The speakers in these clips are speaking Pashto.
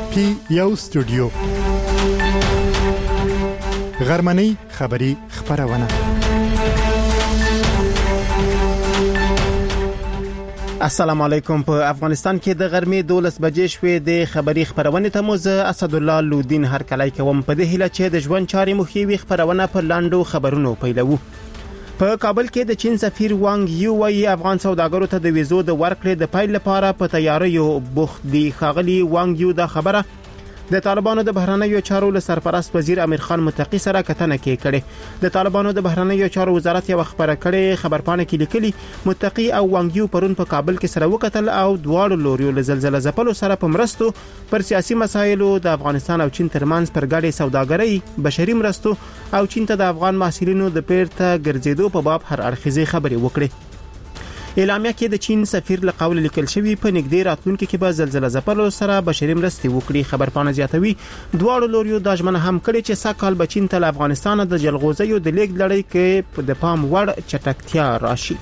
پی یو سټوډیو غرمنۍ خبری خبرونه. السلام علیکم. په افغانستان کې د غرمې 12 بجې شوې د خبری خبرونه ته موزه اسد الله لودین هر کله کوم په دې هیله چې د ژوند چاري مخیوي خبرونه په لاندو خبرونو پیلوو. په کابل کې د چین سفیر وانګ یو وايي افغان سوداګرو ته د ویزو د ورکړې د پیل لپاره په تیاریو بوخت دي. خاغلی وانګ یو د خبره د طالبانو د بهرنیو چارو له سرپرست وزیر امیر خان متقی سره کتنه کړې. د طالبانو د بهرنیو چارو وزارت یو خبره کړې خبرپاڼه کې لیکلي متقی او وانګ یو پرون په کابل کې سره وکتل او دواړو لوريو له زلزلې ځپلو سره په مرستو پر سیاسي مسایلو د افغانستان او چین ترمنځ پر ګډې سوداګرۍ بشري مرستو او چین ته د افغان محصلینو د پیرته ګرځېدو په باب هر اړخیزه خبرې وکړې. اعلامیه کې د چین سفیر له قول لیکل شوی په نږدې راتلونکي کې به زلزلې ځپلو سره بشري مرستې وکړي. خبرپاڼه زیاتوي دواړو لوريو د ژمنه هم کړي چې ساکال به چین ته افغانستان د جلغوزیو د لیک لړۍ کې د پام وړ چټکتیا راشي.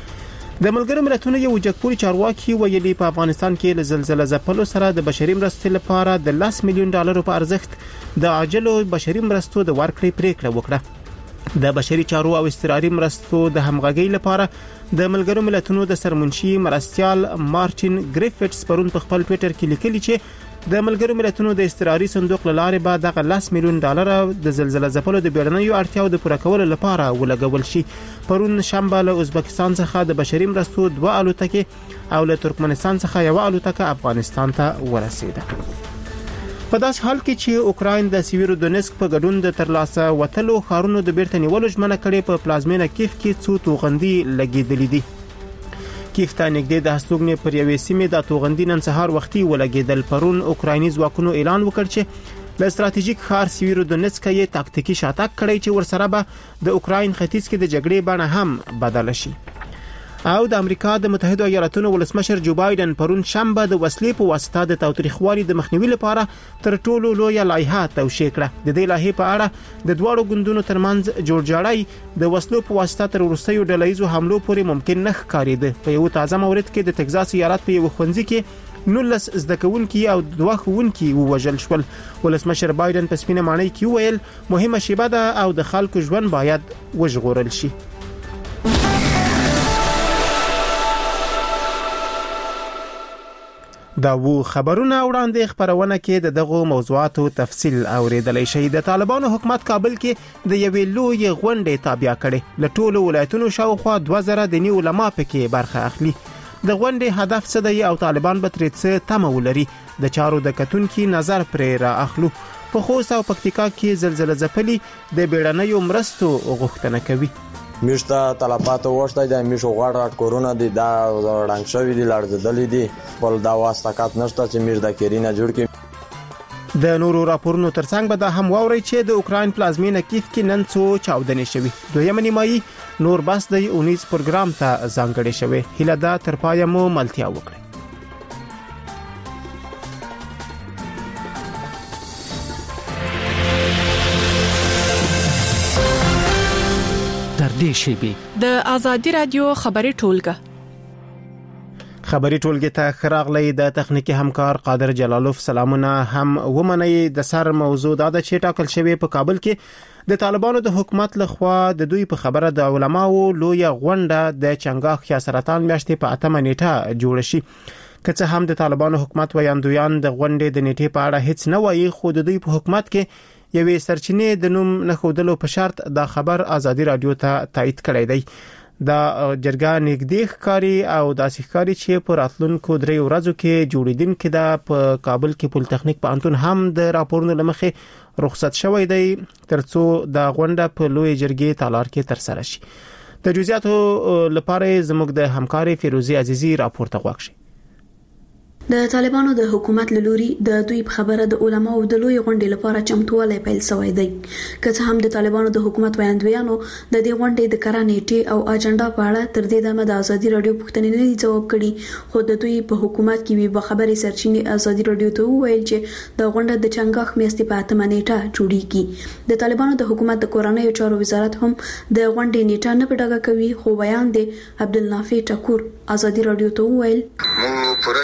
د ملګرو ملتونو یو جګپوري چارواکي ویلي په افغانستان کې له زلزلې ځپلو سره د بشري مرستې لپاره د $10 ملیون په ارزښت د عاجلو بشري مرستو د ورکړې پریکړه وکړه. د بشري چارو او استراري مرستو د همغږۍ لپاره د ملګرو ملتونو د سرمنشي مرستيال مارټین ګریفټس پرون په خپل ټوئیټر کې لیکلي چې د ملګرو ملتونو د استراري صندوق لاره به د $10 ملیون د زلزلې ځپلو د بیړنیو اړتیاو د پوره کولو لپاره ولګول شي. پرون شنبه له ازبکستان څخه د بشري مرستو 2 الوتکې او له ترکمنستان څخه یو الوتکه افغانستان ته ورسیده. په داس حال کې چې اوکراین د سیویرو دونسک په ګډون د ترلاسه وټلو خارونو د بیرته نیولو ژمنه کړې په پلازمینه کیف کې څو توغندي لګیدلې دي. کیف ته نږدې د هستوګنې پر یوې سیمې د توغندي نن سهار وختي ولګیدل. پرون اوکرایني ځواکونو اعلان وکړ چې د استراتیژیک ښار سیویرو دونسک یې تاکتیکي شاتګ کړی چې ورسره به د اوکراین ختیځ کې د جګړې بڼه هم بدل شي. او د امریکا د متحده ایالاتونو ولسمشر جو بایدن پرون شنبه د وسلې په واسطه د تاوتریخوالي د مخنیوي لپاره تر ټولو لوی لایحه توشیح کړه. د دې لایحې په اړه د دوړو ګوندونو ترمنځ جوړجاړی د وسلو په واسطه تر وروستیو ډلهیزو حملو پورې ممکن نه ښکارېده. په یو تازه مورد کې د تگزاس ایالت په یو ښوونځي کې 19 زده کوونکي او 2 ښوونکي ووژل شول. ولسمشر بایدن په سپینه معنی کې ویل مهمه شیبه ده او د خلکو ژوند باید وژغورل شي. دا وو خبرونه وړاندې خبرونه کې د دغه موضوعاتو تفصیل اوریدلای شي. د طالبانو حکومت کابل کې د یوې لوی غونډې تابع کړي. له ټولو ولایتونو شاوخوا 2000 دیني علما پکې برخه اخلي. د غونډې هدف څه دی او طالبان به ترې څه تمه ولري د چارو د کتونکو نظر پرې را اخلو. په خوست او پکتیکا کې زلزلې ځپلي د بیړنیو مرستو غوښتنه کوي. میشته طلبات ورشته د میشو غړ کورونا دي دا رنګ شوی دي لړزدلې دي بل دا واسطات نشته چې میر د کیرینه جوړ کی. د نورو راپورونو ترڅنګ به دا هم واوري چې د اوکراین پلازمینه کیف کې نن څو چاودنې شوي. دویم نیمایي نور بس د 19 پروګرام ته ځانګړی شوی. هله دا تر پایه مو ملتیا وکړي. د ازادي رادیو خبري ټولګه ته خراغلی د تخنیکی همکار قادر جلالوف سلامونه هم ومني. د سر موضوع دا د چې ټاکل شوی په کابل کې د طالبانو د حکومت لخوا د دوی په خبره د علماو لوی غونډه د چنګاخ یا سرطان میاشتې په 8 نیټه جوړ شي. که څه هم د طالبانو حکومت ویاندویان د غونډې د نیټې په اړه هیڅ نه وایي خو د دوی په حکومت کې یوې سرچینې د نوم نه خودلو په شرط دا خبر ازادي رادیو ته تایید کړی دی. دا جرګه نږدې ښکاری او داسې ښکاری چې په راتلونکو 3 ورځو کې جوړیدونکو د په کابل کې پولیټیکنیک پوهنتون هم د راپورونو لمخې رخصت شوی دی ترڅو د غونډه په لوی جرګې تالار کې تر سره شي. د جزئیاتو لپاره زموږ د همکاري فیروزي عزیزي راپور ته غواړئ. د طالبانو د حکومت لوري د دوی په خبره د علماو د لوی غونډې لپاره چمتووالی پیل شوی دی. که څه هم د طالبانو د حکومت ویاندویانو د دې غونډې د کرانېټي او اجنډا په اړه تر دې دمه د ازادي رادیو پوښتنې نه جواب کړي خو د دوی په حکومت کې وی به خبري سرچینې ازادي رادیو ته ویل چې د غونډې د چنګاخ میاشتې په 8 نیټه جوړیږي. د طالبانو د حکومت د کورنۍ چارو وزارت هم د غونډې نیټه نه پټه کوي خو بیان دی عبدالنافع ټکور ازادي رادیو ته ویل مو پوره چمتو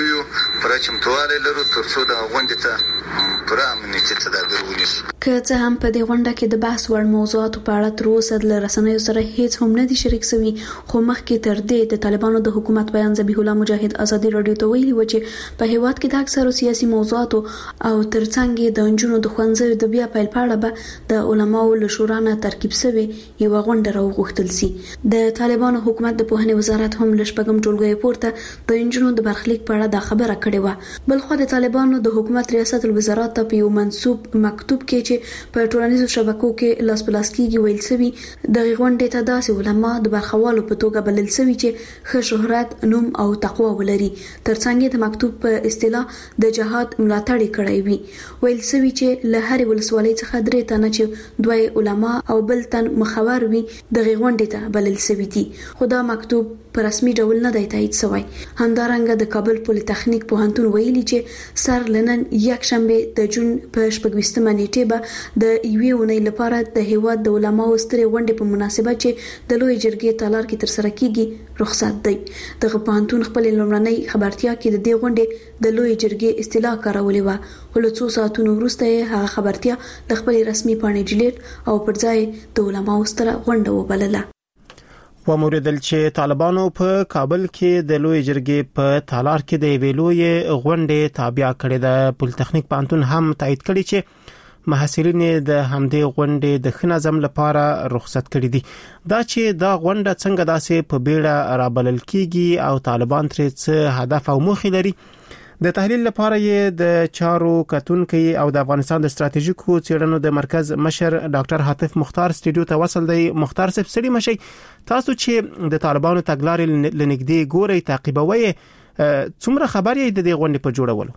یو پر چمتواله لرو ترڅو د غونډې ته پر امنیتي تدابیر ونیسو. که څه هم په دې غونډه کې د بحث وړ موضوعاتو په اړه تر اوسه د رسنیو سره هیڅ هم نه دي شریک شوي، خو مخکې تر دې د طالبانو د حکومت بیان ذبیح الله مجاهد ازادي رادیو ته ویلي و چې په هیواد کې د اکثرو سیاسي موضوعاتو او ترڅنګ د نجونو د ښوونځیو د بیا پیل په اړه به د علماو له شورا نه ترکیب شوی یو غونډه راوغوښتل سي. د طالبانو حکومت د پوهنې وزارت هم له شپږم ټولګي پورته د نجونو د برخلیک په اړه دا خبره کړې و. بلخو د طالبانو د حکومت ریاست الوزارات ته په یو منسوب مکتوب کې چې په ټولنیزو شبکو کې لاس په لاس کېږي ویل شوی د غونډې ته داسې علما د برخوالو په توګه بلل شوی چې ښه شهرت، نوم او تقوا ولري، ترڅنګ د مکتوب په اصطلاح د جهاد ملاتړ کړی وي. ویل شوی چې له هر ولسوالۍ څخه درې تنه چې دوی علما او بل تن مخور وي د غونډې ته بلل شوی دي، خو دا مکتوب په رسمي ډول نه دی تایید شوی. همدارنګه د کابل پولی تخنیک پوهنتون ویلي چې سر لنن یک شنبه د جون په 26مه نیټه به د یوې اونۍ لپاره د هیواد د علماو سترې غونډې په مناسبت چې د لوی جرګې تالار کې ترسره کیږي رخصت دی. دغه پوهنتون خپل لومړنۍ خبرتیا کې د دې غونډې د لوی جرګې اصطلاح کارولې و، خو له څو ساعتونو وروسته هغه خبرتیا د خپل رسمي پاڼې ډیلیټ او پر ځای د علماو ستره غونډه وبلله. وموریدل چې طالبانو په کابل کې د لوی جرګې په تالار کې د ویلوی غونډې تابع کړې ده. پولی تخنیک پوهنتون هم تایید کړی چې محصلین د همدې غونډې د ښه نظم لپاره رخصت کړي دي. دا چې دا غونډه څنګه داسې په بیړه رابلل کیږي او طالبان ترې څه هدف او موخه لري، د تحلیل لپاره یې د چارو کتونکي او د افغانستان د ستراتیژیکو څېړنو د مرکز مشر ډاکټر حاتف مختار سټوډیو ته وصل دی. مختار صاحب سړي مشي، تاسو چې د طالبانو تګلارې لنګدي ګوري تعقیبوي، څومره خبر یې د دې غونډې په جوړولو؟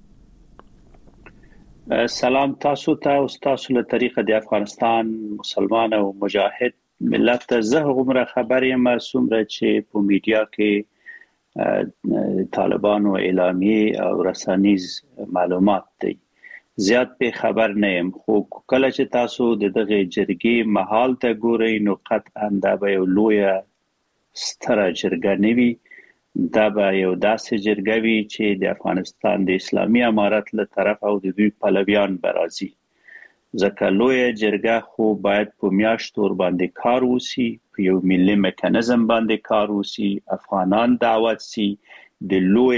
سلام تاسو ته او تاسو له طریقه د افغانستان مسلمان او مجاهد ملت ته زه غومره خبر یم څومره چې په میډیا کې طالبانو اعلامیه او رسانیز معلومات دی. زیات په خبر نه یم، خو کله چې تاسو د دغه جرګې محل ته ګورئ نو قطعا دا به یو لوی ستره جرګه نه وي، دا به یو داسې جرګه وي چې د افغانستان د اسلامي امارت له طرف او د دوی پلویان برازي. ځکه لوی جرګه خو باید په میاشت ور باندې کار وسی، په یو ملي میکانیزم باندې کار وسی، افغانان دعوت سی، د لوی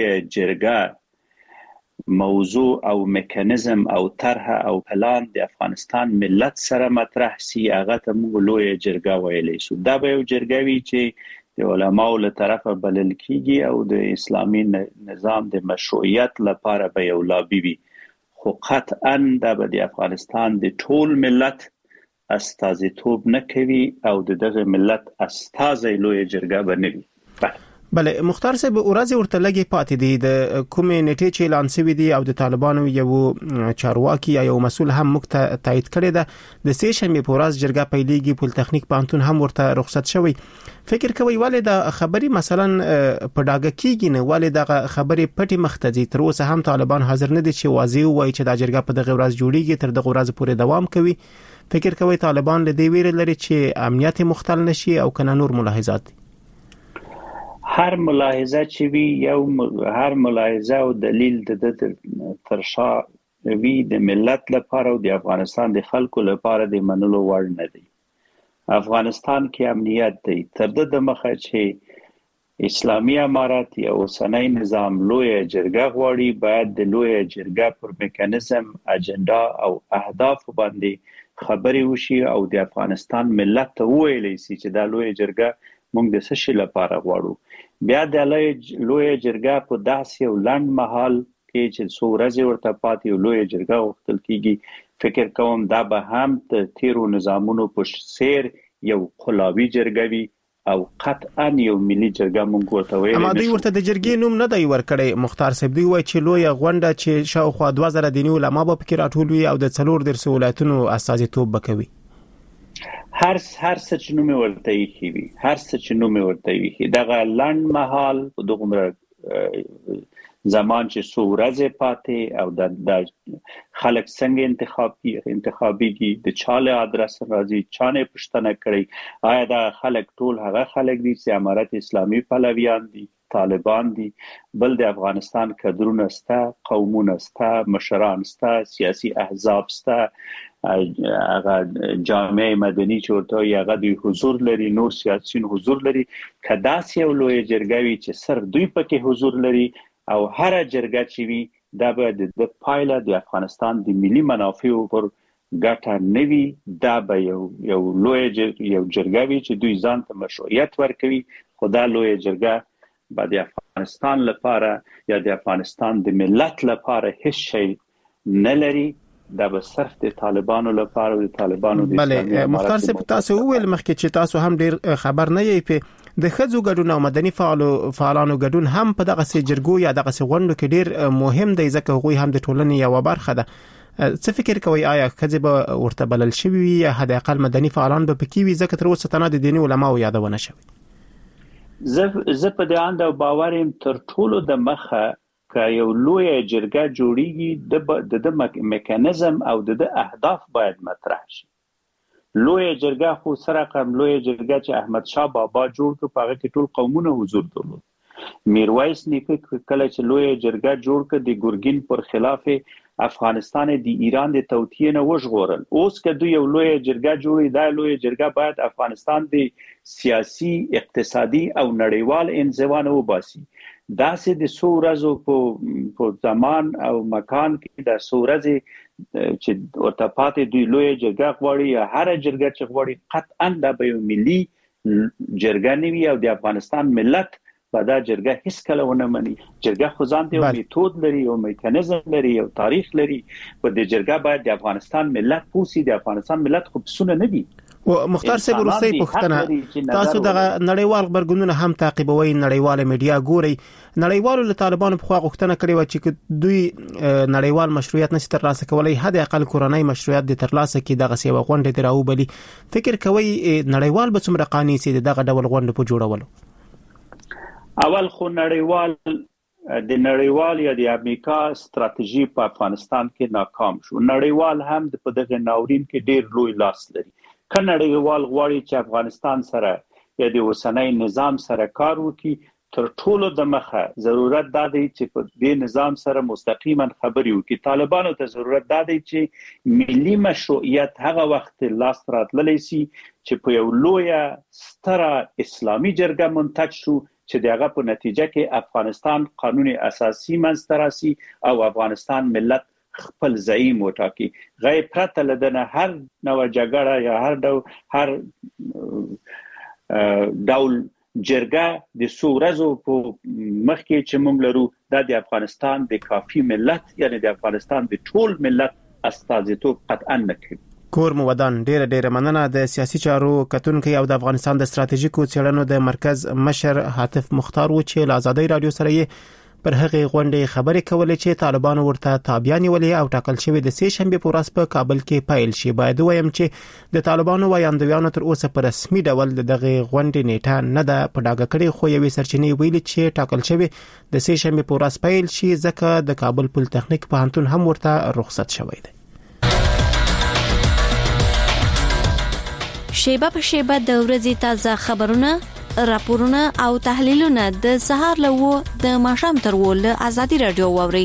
جرګه موضوع او میکانیزم او طرح او پلان د افغانستان ملت سره مطرح سی، هغه ته موږ لوی جرګه ویلی شو. دا به یو جرګه وي چې د علماو له طرفه بلل کیږي او د اسلامي نظام د مشروعیت لپاره به یو لابي وي، خو قطعا دا به د افغانستان د ټول ملت استازیتوب نه کوي او دغه ملت استازی لوی جرګه به نه وي. بله مختار صاحب، ورځ ورته لګي پاتې دي د کومې نیټې چې اعلان شوی دی او د طالبانو یو چارواکي یا یو مسول هم مکته تایید کړی ده د سه شنبه په ورځ جرګه پیلېږي. پولی تخنیک پوهنتون هم ورته رخصت شوی. فکر کوي ولې د خبري مثلا په ډاګه کېږي نه، ولې د خبري پټي مختدي تر اوسه هم طالبان حاضر نه دي چې واضح وایي چې د جرګه په دغه ورځ جوړیږي، تر دغه ورځ پورې دوام کوي. فکر کوي طالبان له دې ویره لري چې امنیت مختل نشي او کنه نور ملاحظات؟ هر ملاحظه چې وی هر ملاحظه او دلیل د ترشا وی د ملت لپاره او د افغانستان د خلکو لپاره د منلو وړ نه دی. افغانستان کې امنیت دی، تر د مخه چې اسلامي امارات یا اوسنۍ نظام لوی جرګه غواړي، باید د لوی جرګه پر میکانیزم، اجنډا او اهداف باندې خبرې وشي او د افغانستان ملت ته وویل شي چې دا لوی جرګه موږ د څه شي لپاره غواړو. بیا د لوی جرګه په داسې یو لنډ مهال کې چې څو ورځې ورته پاتې یو لوی جرګه غوښتل کیږي، فکر کوم دا به هم د تیرو نظامونو په څیر یو قلابي جرګه وي او قطعا یو ملي جرګه مونږ ورته ویل. اما دوی ورته د جرګې نوم نه دی ورکړی. مختار صاحب، دوی وایي چې لوی غونډه چې شاوخوا 2000 دیني علما به پکې راټول وي او د 4 ولایتونو استازیتوب وکوي. هر څه چې نوم ورته یې وي، هر څه چې نوم ورته یې دغه لنډ مهال په دغه زمان چې څو ورځې پاتې او د خلک څنګه انتخابيږي، د چاله ادرس راځي، چانه پښتنه کړي، آیا دا خلک ټول هغه خلک دي چې امارت اسلامي پلویان دي طالبان دي، بل د افغانستان کډرونه ستا، قومونه ستا، مشران ستا، سیاسي احزاب ستا، هغه جامعه مدني چې ورته هغه د حضور لري، نور سیاسيون حضور لري. کداسې یو لوی جرګه وي چې صرف دوی پکې حضور لري او هر جرګه چې وي دا به د پایله د افغانستان د ملي منافعو پر ګټه نه وي. دا به یو لوی جرګه وي چې دوی ځان ته مشروعیت ورکوي، خو دا لوی جرګه به د افغانستان لپاره یا د افغانستان د ملت لپاره هیڅ شی نه لري. دا به صرف د طالبانو لپاره او د طالبانو د بله مختار صاحب تاسو ویل مخکې چې تاسو هم ډیر خبر نه یې په د خځو ګډون او مدني فعالانو ګډون هم په دغه سي جرګو یا دغه سي غونډو کې ډیر مهم دی ځکه هغوی هم د ټولنې یو برخه ده. څه فکر کوي آیا خځې به ورته بلل شوي وي یا حد اقل مدني فعالان به پکې وي ځکه تر اوسه تنه د دیني علماو یادونه شوی؟ زه په دې اند باور يم تر ټولو د مخه که یو لوی جرګه جوړیږي د میکانیزم او د اهداف باید مطرح شي. لوی جرګه خو سره کوم لوی جرګه چې احمد شاه بابا جوړ کړ په هغه کې ټول قومونه حضور درلود. میرویس نیکه کله چې لوی جرګه جوړ کړ د ګورګین پر خلاف افغانستان د ایران د توطیه نه وژغورل. اوس که دوی یو لوی جرګه جوړي دا لوی جرګه باید افغانستان د سیاسي، اقتصادي او نړیوال انزوا نه وباسي. دا سه د سورزو په زمان او مکان کې د سورزي چې ورته پاتې دوی لوی جرګه غواړي یا هر جرګه چې غواړي قطعا د به ملي جرګه نه وي او د افغانستان ملت په دا جرګه هیڅ کله ونه مني. جرګه خو ځان ته یو میتود لري او میکانیزم لري او تاریخ لري. په دې جرګه باید د افغانستان ملت پوسی، د افغانستان ملت خو پسونه نه دي. و مختار صاحب روسي پښتنه تاسو دغه نړیوال خبرګونونه هم تعقیبوي، نړیواله میډیا ګوري. نړیوالو له طالبانو په خوا غوښتنه کړې و چې دوی نړیوال مشروعیت نشي ترلاسه کولای، حد اقل کورنۍ مشروعیت د ترلاسه کې دغه سی غونډه دراوبلي. فکر کوي نړیوال به څومره قانوني سي دغه ډول غونډه په جوړولو؟ اول خو نړیوال یا د امریکا ستراتیژي په افغانستان کې ناکام شو. نړیوال هم په دغه ناورین کې ډیر لوی لاس لري. که نړیوال غواړي چې افغانستان سره یا د اوسنۍ نظام سره کار وکړي، تر ټولو د مخه ضرورت دا دی چې په دې نظام سره مستقیما خبري وکړي. طالبانو ته ضرورت دا دی چې ملي مشروعیت هغه وخت لاس راتللی سي چې په یو لوی ستره اسلامي جرګه منتج شو چې دغه په نتیجه کې افغانستان قانون اساسي منځته راسي او افغانستان ملت خپل زعیم وټاکي. غیر پرته لدنه هر نوع جګړه یا هر ډول جرګه د سورزو په مخ کې چې موږ لرو دا د افغانستان د کافي ملت یعنی د افغانستان د ټول ملت استازیتوب قطعا نه کوي. کور مو ودان ډیره مننه د سیاسي چارو کتونکو او د افغانستان د ستراتیژیکو څېړنو د مرکز مشر حاتف مختار و چې له آزادۍ رادیو سره یې پر هغه غونډې خبرې کولې چې طالبانو ورته تابع نیولې او ټاکل شوی د سه شنبه په ورځ په کابل کې پیل شي. باید وایم چې د طالبانو وایاندویانو تر اوسه په رسمي ډول دغه غونډې نیټه نه ده په ډاګه کړې، خو یوې سرچینې ویلي چې ټاکل شوی د سه شنبه په ورځ پیل شي ځکه د کابل پولیټیکنیک پوهنتون هم ورته رخصت شوی دی. شیبه په شیبه د ورځې تازه خبرونه، راپورونه او تحلیلونه د سهار له د ماښام تر ول آزادي رادیو ووري.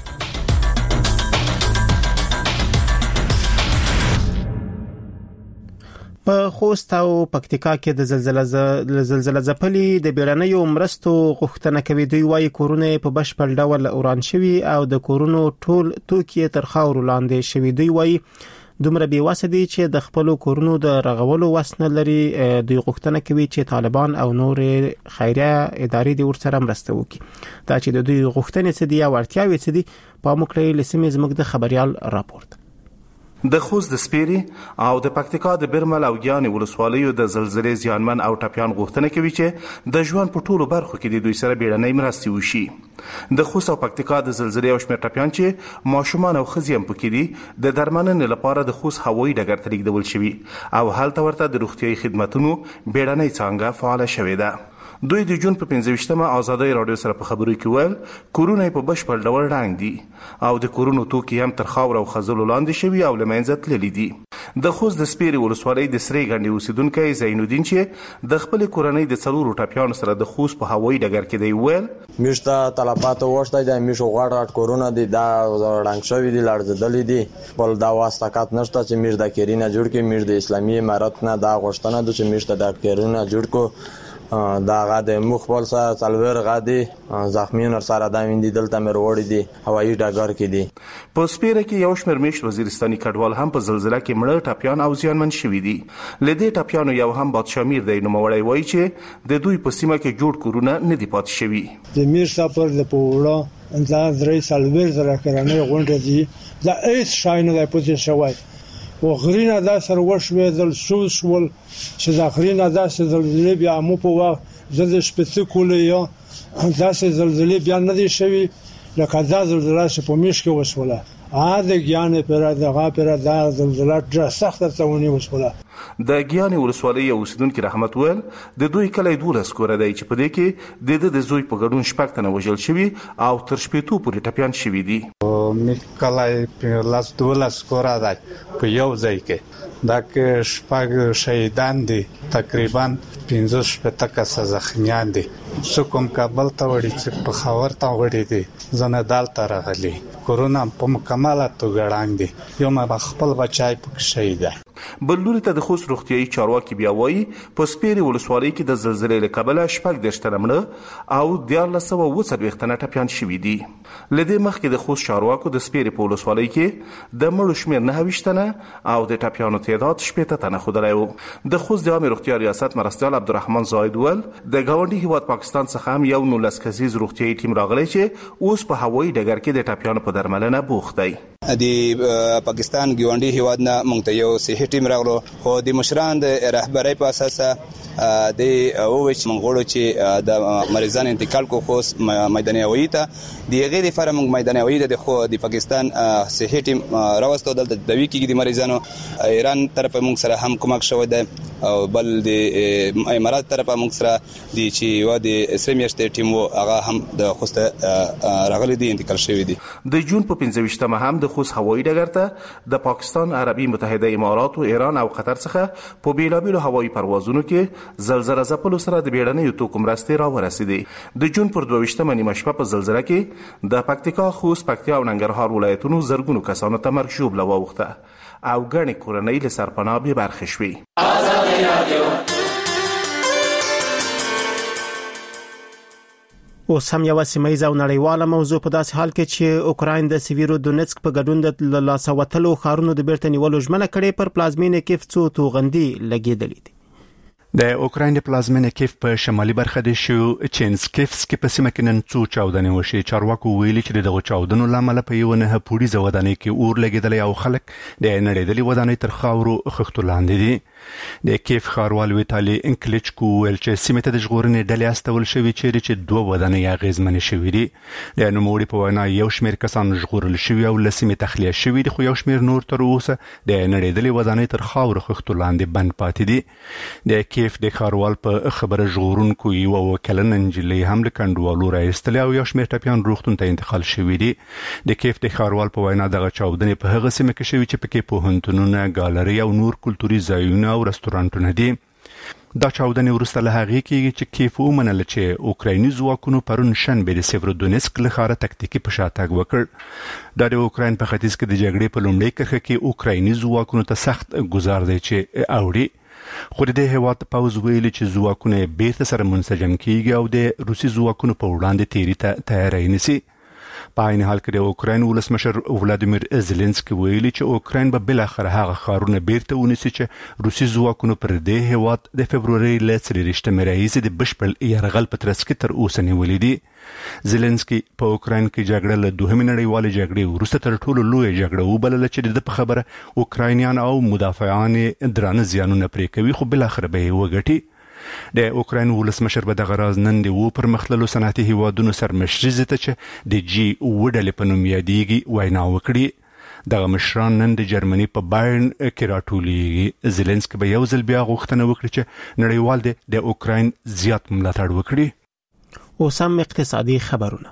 په خوست او پکتیکا کې د زلزلې ځپلي د بیړنیو مرستو غوښتنه کوي. دوی وايي کورونه په بشپړ ډول اوران شوي او د کورونو ټول توکي تر خاورو لاندې شوي. دوی وايي دومره بې وسه دي چې د خپل کورونو د رغولو وس نه لري. دوی غوښتنه کوي چې طالبان او نور خیریه ادارې د ورسره مرسته وکړي. دا چې د دوی غوښتنې څه دي او اړتیاوې څه دي په موکړې لسمې زموږ د خبريال راپورټ. د خوست د سپيري او د پکتیکا د برمل او ګیانې ولسوالیو د زلزلې زیانمن او ټپيان غوښتنه کوي چې د ژوند په ټولو برخو کې د دوی سره بیړنۍ مرستې وشي. د خوست او پکتیکا د زلزلې او شمېر ټپيان چې ماشومان او ښځې هم پکې دي د درملنې لپاره د خوست هوایي ډګر ته لیږدول شوي او هلته ورته د روغتیايي خدماتونو بیړنۍ څانګه فعاله شوې ده. دوی د جون په 15مه آزادۍ رادیو سره په خبرو کې ویل کورونه په بشپړ ډول ړنګ دي او د کورونو توکي هم تر خاور او خزلو لاندې شوي او له منځه تللي دي. د خوست د سپیرې ولسوالۍ د سرې ګنډې اوسیدونکی زین الدین چې د خپلې کورنۍ د 4 ټاپیانو سره د خوست په هوایي ډګر کې دی ویل میشته تلفات وشتای د میشو غاړ کورونه دي دا ړنګ شوي دي لړزدلې دي بل دا واسطات نشته چې میش د کیرینه جوړ کې میش د اسلامي امارت نه دا غوښتنه د چې میشته د کیرینه جوړ کو دا غاده مخبل سره څلور غاده زخمیون سره د ویندي دلته مې وروړي دي هوایي ډګر کې دي. په سپیره کې یو شمېر میشت وزیرستاني کډوال هم په زلزلہ کې مړه ټاپیان او زیانمن شوي دي. لدې ټاپیانو یو هم بادشامیر دی نوموړی وایي چې د دوی په سیمه کې جوړ کورونه نه دي پاتې شوي. د میر سفر د پوره انداز درې سالور زره کرانه غونډه دي دا ایس شاینه د پوزیشن شوی و غرینه دا سره وشوي دل شول چې دا غرینه دا زلزلې بیا مو په وخت زده شپته کولې یا دا زلزلې بیا نه دي شوی لکه دا زلزلې چې په میش کې وشوله د ګیان پر دغه پر دا زلزلې ډېر سخت تاونی وشوله. د ګیان ولسوالۍ اوسیدونکو رحمت ول د دوی کلی 12 کور دی چې په دې کې د زوی په ګډون شپږ تنه وژل شوي او تر شپېتو پورې ټپیان شوي دي. کلی په لاس 12 کور دی په یو ځای کې دا کې شپږ شهیدان دي تقریبا 15 کسه زخمیان دي. څوک کابل ته وړي چې په خاور ته وړي دي زنه دالته راغلي کورونا په مکمله توګه ړنګ دي یو ما خپل بچای په شهید دی. بل لوري ته د خوست روغتيایي چارواکي بیا وایي په سپیرې ولسوالۍ کې د زلزلې له کبله شپږ درشتنه مړه او 1440 تنه ټپیان شوي دي. لدې مخکې د خوست چارواکو د سپیرې په ولسوالۍ کې د مړو شمېر 29 تنه او د ټپیانو تعداد 80 تنه ښودلی و. د خوست د عامې روغتیا ریاست مرستیال عبدالرحمن زاید ول د ګاونډي هیواد پاکستان څخه هم یو 19 کسیز روغتیایي ټیم راغلی چې اوس په هوایي ډګر کې د ټپیانو په درملنه بوخت دی. د پاکستان ګاونډي هیواد نه مونږ ته یو صحي ټیم راغلو خو د مشران د رهبرۍ په اساس د اووچ منغولو چې د مریضان انتقال کو خو میدان هوایي ته د غیر فرم میدان هوایي د خو د پاکستان صحي ټیم راوستو د دوی کې د مریضانو ایران طرف موږ سره هم کومک شوی دی او بل د امارات طرف موږ سره د چې و د سریمیشت ټیم هغه هم د خوست راغلي دي انتقال شوی دي. د جون په 15مه هم د خوست هوایي ډګر ته د پاکستان عربي متحده امارات او ایران او قطر څخه په بیلابیلو هوایي پروازونو کې زلزلہ ځپلو سره د بیړنیو توکو مرستې راورسېدې. د جون پر 22مه نیمه شپه په زلزلہ کې د پکتیکا، خوست، پکتیا او ننګرهار ولایتونو زرګونو کسانو ته مرګ ژوبله واوښته او ګڼې کورنۍ له سرپناه بې برخې شوې. اوس هم یو سیمایي او نړیواله موضوع په داسې حال کې چې اوکراین د سیویرو دونیتسک په ګډون د لاسه وتلو ښارونو د بیرته نیولو ژمنه کړې پر پلازمینې کیف څو توغندي لګېدلې دي. د اوکراین د پلازمینې کیف په شمالي برخه د شوچینسکیفسکي په سیمه کې نن څو چاودنې وشي. چارواکو ویلي چې دغه چاودنو لامل په یو نه پوډیزه ودانۍ کې اور لګیدلی او خلک د نړیدلې ودانۍ تر خاورو خښتو لاندې دي. د کیف ښاروال ویتالي انکلیچکو ویل چې سیمه ته د ژغورنې ډلې استول شوي چیرې چې 2 ودانۍ اغیزمنې شوي دي. د نوموړي په وینا یو شمېر کسان ژغورل شوي او له سیمې تخلیه شوي دي خو یو شمېر نور تر اوسه د نړیدلې ودانۍ تر خاورو خښتو لاندې بند پاتې دي. د کیف د ښاروال په خبره ژغورونکو یو وکیلن انجلي هم له کندوالو راایستل او یو شمېر ټپیان روغتون ته انتقال شوي دي. د کیف د ښاروال په وینا دغه چاودنې په هغه سیمه کې شوي چې پکې پوهنتونونه، ګالري او نور کلتوري ځایونه او رستورانټونه دي. دا چاودنې وروسته له هغې کېږي چې کیف ومنله چې اوکرایني ځواکونو پرون شنبې د سیورودونیسک له ښاره تکتیکي په شاتګ وکړ. دا د اوکراین په ختیځ کې د جګړې په لومړۍ کرښه کې اوکرایني ځواکونو ته سخت ګزار دی چې اوړي. خو د دې هیواد پوځ ویلي چې ځواکونه بیرته سره منسجم کیږي او د روسي ځواکونو په وړاندې تیری ته تیاری نیسي. په عین حال کې د اوکراین ولسمشر ولادیمیر زيلنسکي ویلي چې اوکراین به بلاخره هغه ښارونه بیرته ونیسي چې روسي ځواکونو پر دې هیواد د فبروري له 23مې راهیسې د بشپړ یرغل په ترڅ کې تر اوسه نیولې دي. زيلنسکي په اوکراین کې جګړه له دوهمې نړیوالې جګړې وروسته تر ټولو لویه جګړه وبلله چې د په خبره اوکراینیان او مدافعان درانه زیانونه پرې کوي خو بلاخره به یې وګټي. د اوکراین ولسمشر به دغه راز نن د پرمختللو صنعتي هیوادونو سرمشري ته چې د G ډلې په نوم یادېږي وینا وکړي. دغه مشران نن د جرمني په بایرن کې راټولېږي. زيلنسکي به یو ځل بیا غوښتنه وکړي چې نړیوال د اوکراین زیات ملاتړ وکړي. اوس هم اقتصادي خبرونه.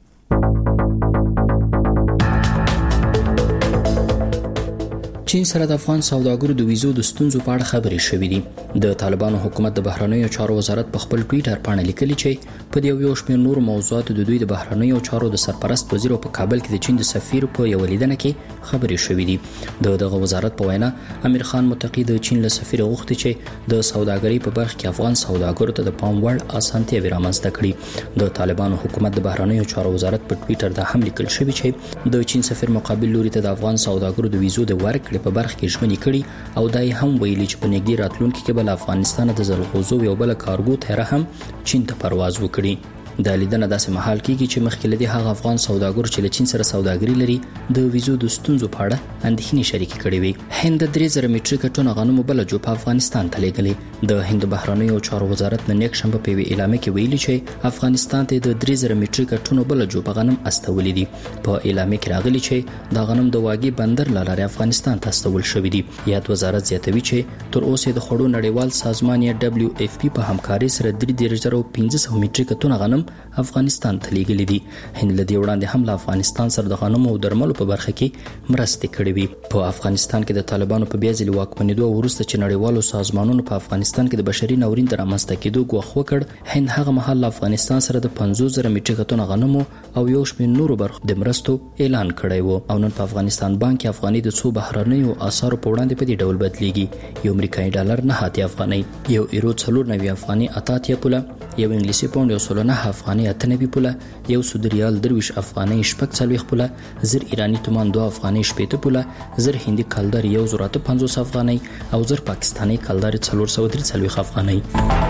چین سره د افغان سوداګرو د ویزو د ستونزو په اړه خبرې شوې دي. د طالبانو حکومت د بهرنیو چارو وزارت په خپل ټوئیټر باندې لیکلي چې په یو شمېر نور موضوعاتو د دوی د بهرنیو چارو د سرپرست وزیر په کابل کې د چین د سفیر په یو لیدنه کې خبرې شوې دي. دغه وزارت په وینا امیر خان متقی د چین له سفیر غوښتي چې د سوداګرۍ په برخه کې افغان سوداګرو ته د پام وړ اسانتیاوې رامنځته کړي. د طالبانو حکومت د بهرنیو چارو وزارت په ټوئیټر دا هم لیکل شوی چې د چین سفیر مقابل لوري ته د افغان سوداګرو د ویزو د ورکړې په برخه کې ژمنې کړي او دای هم ویلي چې په نږدې راتلونکي کې بل افغانستان د زلغوزو یو بل کارګو طیاره هم چین ته پرواز وکړي. د لیدنه داسې مهال کېږي چې مخکې لدی هغه افغان سوداګر چې له چین سره سوداګري لري د ویزو د ستونزو په اړه اندېښنې شریکې کړې وي. هند 3000 میټریک ټن غنمو بل جوپ افغانستان ته لېږلي. د هند بهرنیو چارو وزارت نن یک شنبه په اعلامیه کې ویلي چې افغانستان ته د 3000 میټریک ټن بل جوپ غنم استولې دي. په اعلامیه کې راغلي چې د غنم د واګي بندر لاره افغانستان ته استول شوې دي. یاد وزارت زیاتوي چې تر اوسه د خړو نړیوال سازمان یا WFP په همکاري سره 3500 میټریک ټن غنم افغانستان ته لیږلي دي. هند له دې وړاندې هم له افغانستان سره د غنمو او درملو په برخه کې مرستې کړې وي. په افغانستان کې د طالبانو په بیا ځلې واکمنېدو وروسته چې نړیوالو سازمانونو په افغانستان کې د بشري ناورین د رامنځته کېدو ګواښ وکړ، هند هغه مهال له افغانستان سره د 50000 میټریک ټن غنمو او یو شمېر نورو برخو د مرستو اعلان کړی و. او نن په افغانستان بانک افغاني د څو بهرنیو اسعارو په وړاندې په دې ډول بدلیږي. یو امریکایي ډالر 9 افغاني، یو یورو 4 افغاني 8 پوله، یو انګلیسي پاوند یو 9 افغاني 98 پوله، یو سعودي ریال 23 افغاني 40 پوله، زر ایرانی تومان 2 افغاني 80 پوله، زر هندي کلدار 1050 افغاني او زر پاکستاني کلدار 443 افغاني.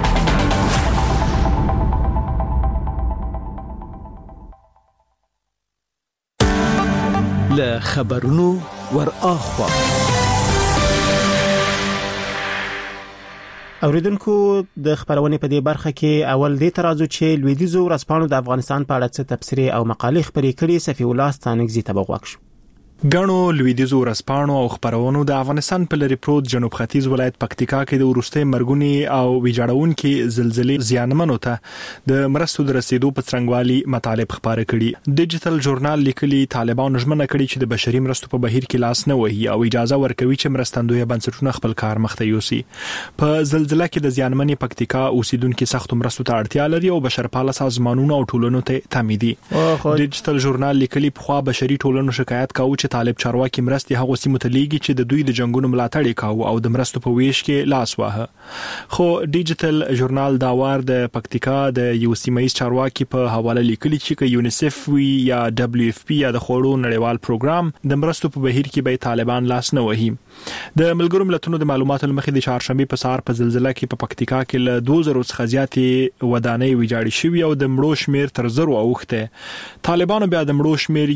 له خبرونو ور اخوا اوریدونکو د خبرونې په دې برخه کې اول دې ترازو چې لویدیزو ورځپاڼو د افغانستان په اړه څه تبصرې او مقالې خپرې کړي. صفی الله ستانګزي ته بغوښ غنو لویدیزو ورځپاڼو او خبرونو د افغانستان په لری پروت جنوب ختیځ ولایت پکتیکا کې د ورستۍ مرګونی او ویجاړونکو زلزلې زیانمنو ته د مرستو د رسیدو په څرنګوالي مطالب خبره کړي. ډیجیټل ژورنال لیکلي طالبانو ژمنه کړې چې د بشري مرستو په بهیر کې لاس نه وهي او اجازه ورکوي چې مرستندوی بنسټونه خپل کار مخته یوسي. په زلزلې کې د زیانمنې پکتیکا اوسیدونکو سخت مرستو ته اړتیا لري او بشرپاله سازمانونو او ټولنو ته تامیني. ډیجیټل ژورنال لیکلي په خوا بشري ټولنو شکایت کاوه چې طالب چارواکي مرستي هغه سیمه ته لیږي چې د دوی د جنگونو ملاتړ کاوه او د مرستو په ویش کې لاس واه. خو ډیجیټل ژورنال دا وار د پکتیکا د یو سیمایي چارواکي په حواله لیکلي چې یونیسف وی یا WFP یا د خړو نړیوال پروګرام د مرستو په بهیر کې به طالبان لاس نه وهي. د ملګرو ملتونو د معلوماتو لمخې د چهارشنبه په سهار په زلزلې کې په پکتیکا کې له 2000 څخه زیاتې ودانۍ ویجاړې شوې او د مړو شمیر تر 1000 اوخته. طالبانو بیا د مړو شمیر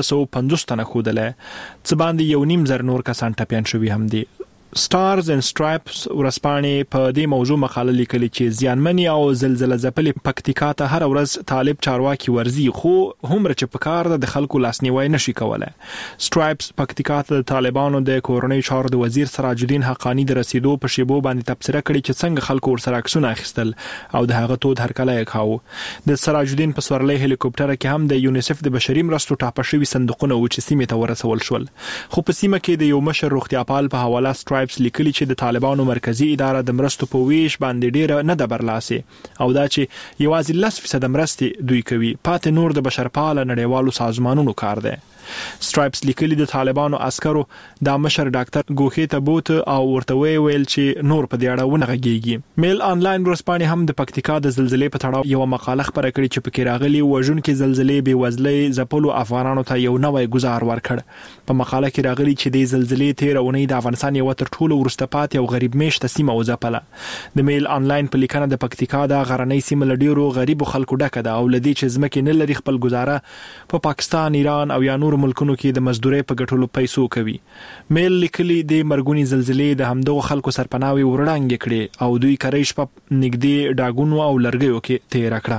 150 تنه خوده څه باندې 1.5 نور کسان ټپيان شوي هم دي. سټارز اینڈ سټرایپس ورځپاڼې په دې موضوع مقاله لیکلي چې زیانمنې او زلزلہ ځپلې پکتیکا ته هر ورځ طالب چارواکي ورزي خو هم چې په کار د خلکو لاسنیوي نشي کولای. سټرایپس پکتیکا ته د طالبانو د کورنۍ چارو د وزیر سراج الدین حقانی د رسیدو په شیبو باندې تبصره کړې چې څنګه خلکو ورسره عکسونه اخیستل او د هغه تود هرکلی کاوه. د سراج الدین په سورلۍ هلیکوپټر کې هم د یونیسف د بشري مرستو ټاپه شوی صندوقونه و چې سیمه ته ورسول شول. خو په سیمه کې د یو مشر روغتیاپال په حواله لیکلي چې د طالبانو مرکزی اداره د مرستو په ویش باندې ډیره نه د برلاسه او دا چې یوازې 10% مرستې دوی کوي، پاتې نور د بشرپاله نړیوالو سازمانونو کار دی. سټرایپس لیکلي د طالبانو عسکرو د مشر ډاکټر ګوخې ته بوت او ورته ویل چې نور په دې اړه ونه غږیږي. میل انلاین ورځپاڼې هم د پکتیکا د زلزلې په تړاو یو مقاله خبره کړې چې پکې راغلي وژونکو زلزلې بې وزلۍ ځپلو افغانانو ته یو نوی گزار ورکړ. په مقاله کې راغلي چې د زلزلې تیرونې د افغانستان یو تر ټولو ورسته پاتې او غریب میشته سیمه وځپله. د میل انلاین په لیکنه د پکتیکا د غرنۍ سیمه لډیرو غریب خلکو ډکه ده او لدی چې ځمکې نه لري خپل گزاره په پاکستان، ایران او یا نور ملکونو کې د مزدوري په ګټلو پیسو کوي. میل لیکلي د مرګونی زلزلې د همدغه خلکو سرپناوي ورړانګ کړي او دوی کریش په نګدي ډاګونو او لرګیو کې تیر کړه.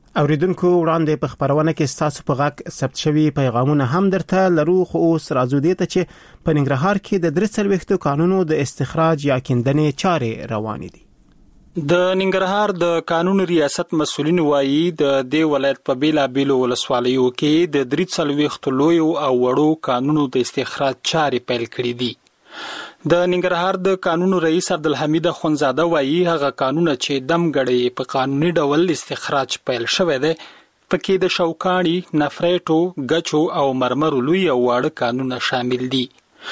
اوریدونکو وړاندې په خبرونه کې ستاسو په غږ ثبت شوی پیغامونه هم درته لرو، خو اوس راځو دې ته چې په ننګرهار کې د 43 قانونو د استخراج یا کیندنې چارې روانې دي. د ننګرهار د قانون ریاست مسؤلین وایي د دې ولایت په بیلابیلو ولسوالیو کې د 43 لویو او وړو قانونو د استخراج چارې پیل کړې دي. د ننګرهار د قانون رئیس عبدالحمید خونزاده وایي هغه قانون چې دمګړې په قانوني ډول استخراج پیل شوی دی پکې د شوکاڼي، نفریټو، ګچو او مرمرو لوی او واړه قانونونه شامل دي.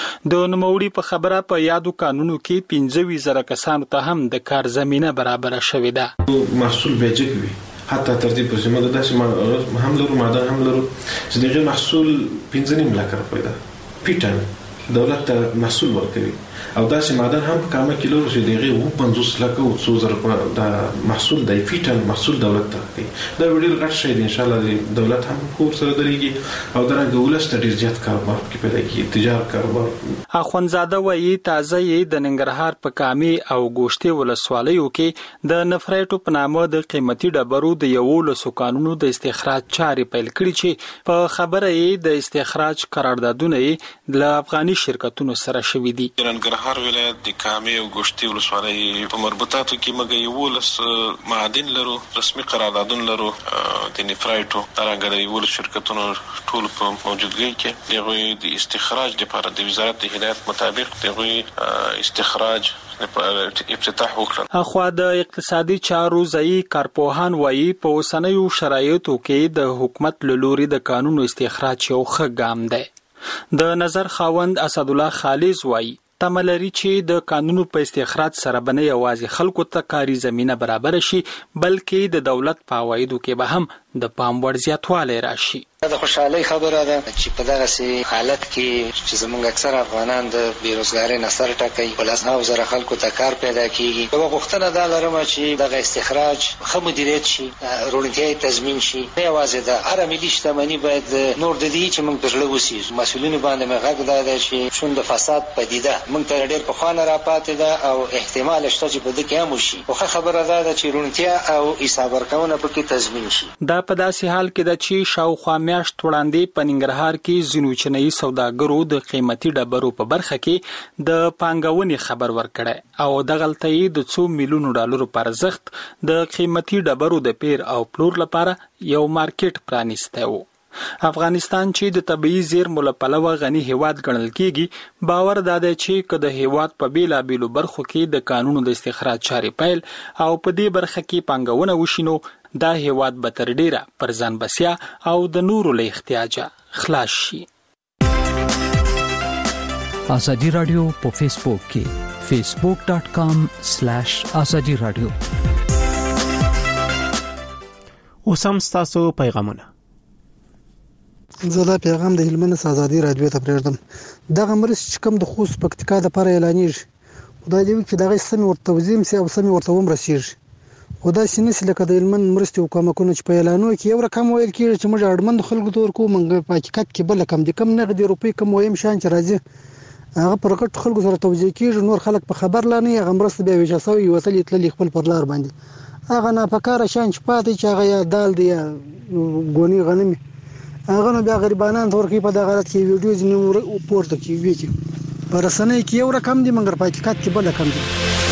د نوموړي په خبره په یادو قانونو کې 15,000 کسانو ته هم د کار زمينه برابر شوې ده. محصول بیجک وي حتی ترتیب پر زموږ د داسې هم لرو ماده هم لرو چې دغه محصول 15 لک روپۍ ده. پیټن دولت ته محصول ورکوي او داسې معدن هم په کامه کیلو چې دغه 50 لک او 2,000 د محصول د فیټن محصول دولت ته کوي. دا ډیر غټ شی دی، ان شاء الله دولت هم کور سره درېږي او درنګ ولست ډیر زیات کاروبار کې پیدا کیږي، تجارت کاروبار. اخوندزاده وایي تازه یې د ننګرهار په کامي او ګوشتي ولسوالیو کې د نفریټو په نامه د قیمتي ډبرو د 11 قانونو د استخراج چارې پیل کړي چې په خبره یې د استخراج قراردادونه د افغاني شرکتونو سره شوي دي. ننګرهار ولایت د کامي او ګوشتي ولسوالۍ په مربوطاتو کې موږ 11 معادن لرو، رسمي قراردادونه لرو د نفریټو ترڅنګ د 11 شرکتونو ټول په موجودګۍ کې دغه د استخراج لپاره د وزارت د هدایت مطابق دغه استخراج افتتاح وکړل. اخوا د اقتصادي چارو ځای کارپوهان وایي په اوسنیو شرایطو کې د حکومت له لوري د قانون استخراج یو ښه ګام دی. د نظر خاوند اسدالله خالص وایي تملري چې د قانونو په استخراج سره بنه یوازې خلکو ته کاری زمينه برابر شي بلکې د دولت په عوایدو کې به هم د پام وړ زیاتوالی راشي. دا خوشحالي خبره ده چې په دغه سي حالت کې چې زموږ اکثر افغانان د بیروزګاری نصر ټاکي ولاسناو زره خلکو ته کار پیدا کیږي. یو غوښتنه ده لرم چې دغه استخراج خو مدیریت شي، روڼتیا تضمین شي. یوازې د هر ملي شتمنۍ باید نور د دې چې موږ پرله وسی مسؤلین باندې مغږ ده چې شون د فساد پدیده موږ ته ډېر په خوانه را پاتې ده او احتمال شته چې په دې کې هم شي. خو خبره ده چې روڼتیا او حساب ورکونه پکې تضمین شي. دا په داسې حال کې ده چې شاوخوا میاشت وړاندې په ننګرهار کې ځینو چینایي سوداګرو د قیمتي ډبرو په برخه کې د پانګونې خبر ورکړی او دغلته یې د 2 میلیونو ډالرو پر ارزښت د قیمتي ډبرو د پیر او پلور لپاره یو مارکیټ پرانیستی و. افغانستان چې د طبيعي زیرمو له پلوه غني هیواد ګڼل کیږي، باور داده چې که د هیواد په بیلابیلو برخو کې د قانونو د استخراج چارې پیل او په دې برخه کې پانګونه وشي نو دا هیواد به تر ډیره پر ځان بسیا او د نورو له احتیاجه خلاص شي. ازادي رادیو په فیسبوک کې facebook.com/azadi radio. اوسم تاسو پیغامونه. زه دا پیغام د هلمند ازادي رادیو ته پرېږدم. دغه مرستې چې کوم د خوست پکتیکا لپاره اعلانېږي، خدای دې وکړي چې دغه سم ورته وزیم سي او سم ورته هم رسیږي. خدای سینې لکه د هلمند مرستې حکومتونو چې په اعلانو کې یو رقم ویل کېږي چې موږ اړمن خلکو ته ورکو، موږ په حقیقت کې بل کم دي کم نغدي روپۍ کم ویم شان چې راځي هغه پر غټ خلکو سره توجیه کېږي، نور خلک په خبر لانی هغه مرسته بیا ویشا سوی یو تل تل خپل پر لار باندې هغه نه پکاره شان چې پاتې چې هغه یا دال دی یا غونی غنمي هغه نو بیا غریبانان تورکی په دغه حالت کې ویډیو ځنه پورته کیږي پر رسنۍ کې یو رقم دي مګر په حقیقت کې بل رقم دي.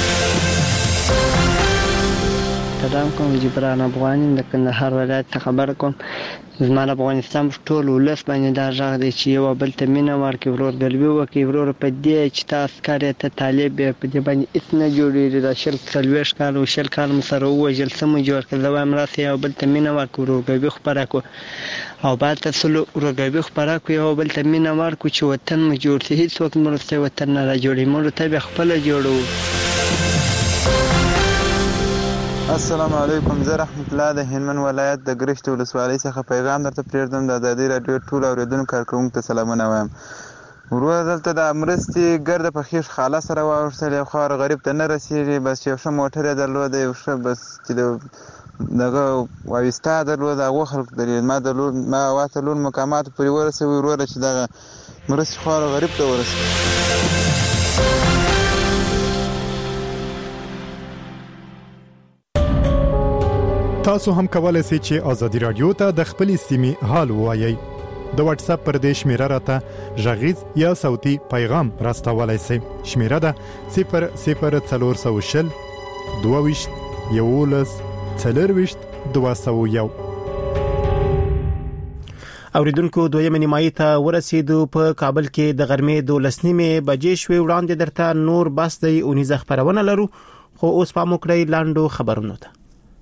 سلام کوم جبران افغاني د کندهار ولایت خبر کوم. زموږ افغانستان ټول ولس باندې دا ځای دی چې یو بل ته مینه ورکړي، ورورګلوي وکړي، ورور په دې چې تاسو کار ته طالب په دې باندې هیڅ نه جوړېږي. دا شل څلوېښت کال او شل کال مو سره ووژل څه مو جوړ کړل. وایم راسئ یو بل ته مینه ورکړو، ورورګلوي خپره کړو او بعد ته سلو ورورګلوي خپره کړو، یو بل ته مینه ورکړو چې وطن مو جوړ شي. هیڅوک مو ورسته وطن نه را جوړوي، موږ ته به خپله جوړو. السلام علیکم. زه رحمت الله د هلمند ولایت د ګرشت ولسوالۍ څخه پیغام درته پرېږدم. د ازادي راډیو ټول اوریدونکو کارکوونکو ته سلامونه وایم. ورور دلته د مرستې ګرده په خیش خاله سره واوښتل، یو خور غریب ته نه رسېږي، بس یو ښه موټر یې درلوده، یو ښه بس چې دغه وایستا درلوده، هغو خلکو درلود. ما واته لوړ مقاماتو پورې ورسوي وروره چې دغه مرستې خور غریب ته ورسوي. تاسو هم کولای شئ چې ازادي رادیو ته د خپل سیمې حال ووایئ. د واتس اپ پر دې شمیره راته غږیز یا صوتي پیغام راستولای شئ. شمیره ده 00420 22 11 4 اوریدونکو دویمه نیمایي ته ورسېدو. په کابل کې د غرمې 12:30 بجې شوې. وړاندې درته نور بس دی اونیزه خبرونه لرو، خو اوس پام وکړئ لاندو خبرونو ته.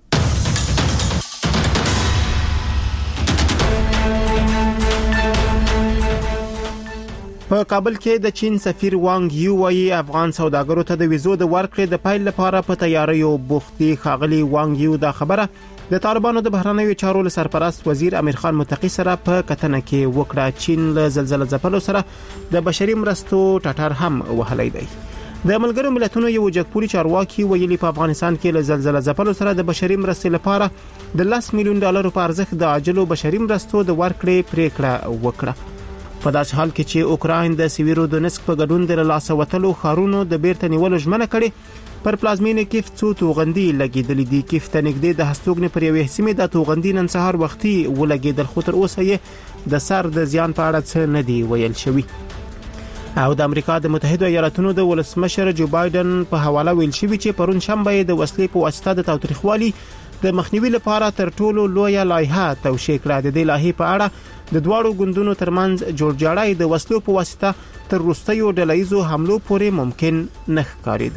په کابل کې د چین سفیر وانګ یو وايي افغان سوداګرو ته د ویزو د ورکړې د پایل لپاره په تیاریو بوخت دي. ښاغلي وانګ یو دا خبره د طالبانو د بهرنیو چارو سرپرست وزیر امیر خان متقی سره په کتنه کې وکړه. چین له زلزلې ځپلو سره د بشري مرستو ټټر هم وهلی دی. د ملګرو ملتونو یو جګپوري چارواکي ویلي په افغانستان کې له زلزلې ځپلو سره د بشري مرستې لپاره د $10 میلیون په ارزښت د عاجلو بشري مرستو د ورکړې پریکړه وکړه. په داسې حال کې چې اوکراین د سیویرو دونسک په ګډون د لاسه وتلو خارونو د بیرته نیولو ژمنه کړې. پر پلازمینه کیف څو توغندي لګیدلې دي. کیف ته نږدې د هستوګنې پر یوې سیمې د توغندي نن سهار وختي ولګیدل، خو تر اوسه یې د سر د زیان په اړه څه نه دی ویل شوی. او د امریکا د متحده ایالاتونو د ولسمشر جو بایدن په حواله ویل شوی چې پرون شنبه د وسلې په واسطه د تاوتریخوالي د مخنیوي لپاره تر ټولو لویه لایحه توشیح کړه. د دې لایحې په اړه د دواړو ګوندونو ترمنځ جوړجاړی د وسلو په واسطه تر وروستیو ډلهیزو حملو پورې ممکن نه ښکارېده.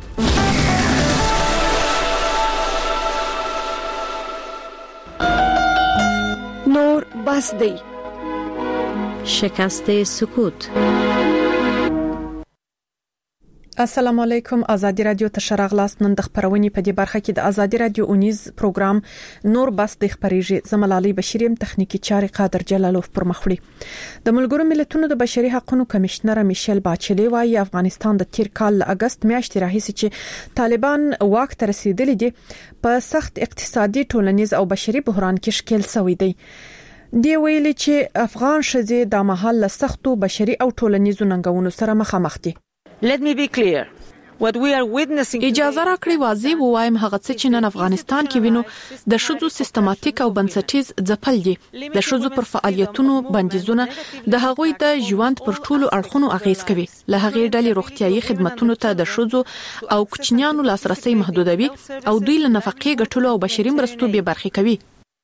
نور بس دی. شکست سکوت. السلام علیکم. آزادی رادیو ته شراغلاس. نن د خبرونې په دې برخه کې د آزادی رادیو اونیز پروګرام نور بس د خبريږي. زملالي بشیریم تخنیکی چاري قادر جلالوف پر مخوړي. د ملګرو ملتونو د بشري حقوقو کمشنر میشل باچلی وايي افغانستان د تیر کال اگست میاشتې راهیسې چې طالبان واک ته رسیدلي دي په سخت اقتصادي ټولنیز او بشري بحران کې ښکیل شوی دی. دی ویلي چې افغان شذې د محل سختو بشري او ټولنیزو ننګونو سره مخامخ دي. Let me be clear. What we are witnessing اجازه راکړئ واضح ووایم هغه څه چې نن افغانستان کې وینو د شذو سیستماتیک او بنسټیز ځپل دي. د شذو پر فعالیتونو بندیزونه د هغوی د ژوند پر ټولو اړخونو اغیز کوي. له هغې ډلې روغتيایي خدماتو ته د شذو او کوچنیانو لاسرسي محدودوي او دوی له نفقې ګټلو او بشري مرستو به برخې کوي.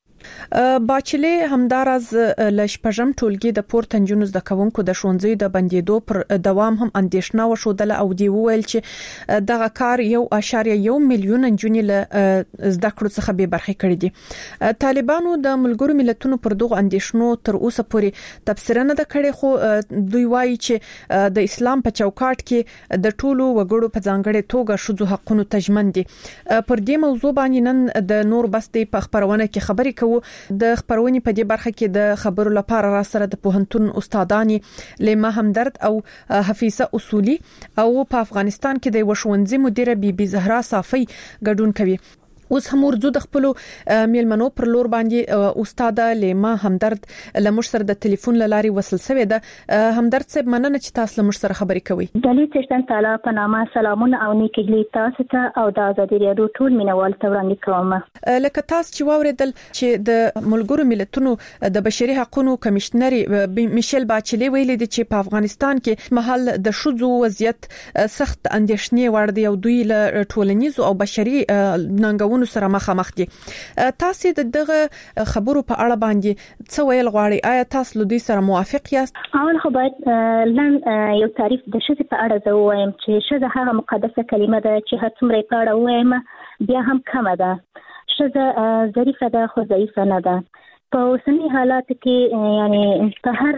باچلی همدارز لشپژم ټولګي د پورتنجونو د کوونکو د شونځي د بندیدو پر دوام هم اندیشنه وشودله او دی ویل چې دغه کار 1.1 میلیون انجونې له زده کړو څخه به برخې کړې دي. طالبانو د ملګرو ملتونو پر دغه اندیشنو تر اوسه پورې تفسیر نه کړي، خو دوی وایي چې د اسلام په چوکاټ کې د ټولو وګړو په ځانګړي توګه شذو حقوقو تضمین دي. پر دې موضوع باندې نن د نور بستې په خبرونه کې خبرې کوو. د خبرونې په دې برخه کې د خبرو لپاره را سره د پوهنتون استادانی لیما همدرد او حفیظه اصولی او په افغانستان کې د وښوونځي مدیره بي زهرا صافي ګډون کوي. اوس هم ورزو د خپل میلمنو پر لور باندې استاد لیما همدرد لمر سره د ټلیفون لاري وصل شوی ده. همدرد صاحب مننه چې تاسو لمر سره خبرې کوي. د لیکشن تعالی په نامه سلامونه او نیکهلی تاسو ته او د آزادي رادیو ټول مینوال ته وړاندې کوم. لکه تاسو چې واوریدل چې د ملګرو ملتونو د بشري حقوقو کمشنر میشل باچلی ویلي دي چې په افغانستان کې محل د شذو وضعیت سخت اندیشنې وړ دی او دوی له ټولنیزو او بشري ننګونو سره مخامخ دي. تاسو دغه خبرو په اړه باندې څه ویل غواړئ؟ آیا تاسو له دې سره موافق یاست؟ اول خو باید لن یو تعریف د شذ په اړه زه وایم چې شذ هغه مقدسه کلمه ده چې هر څومره په اړه وایم بیا هم کمه ده. شذ ظریفه ده خو ضعیفه نه ده. په اوسنی حالات کې یعنی په هر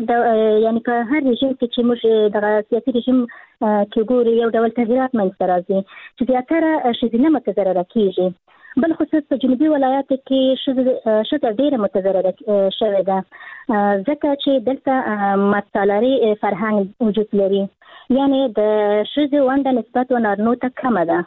رژیم کې چې موږ د سیاسي رژیم کې ګوري یو ډول تغیرات منځته راځي چې زیاتره ښځینه متضرره کیږي. بل خصوص په جنوبي ولایاتو کې ښځه ډیره متضرره شوې ده ځکه چې دلته مطالعې فرهنګ وجود لري، یعنی د ښځې ونډه نسبت و نارینو ته کمه ده.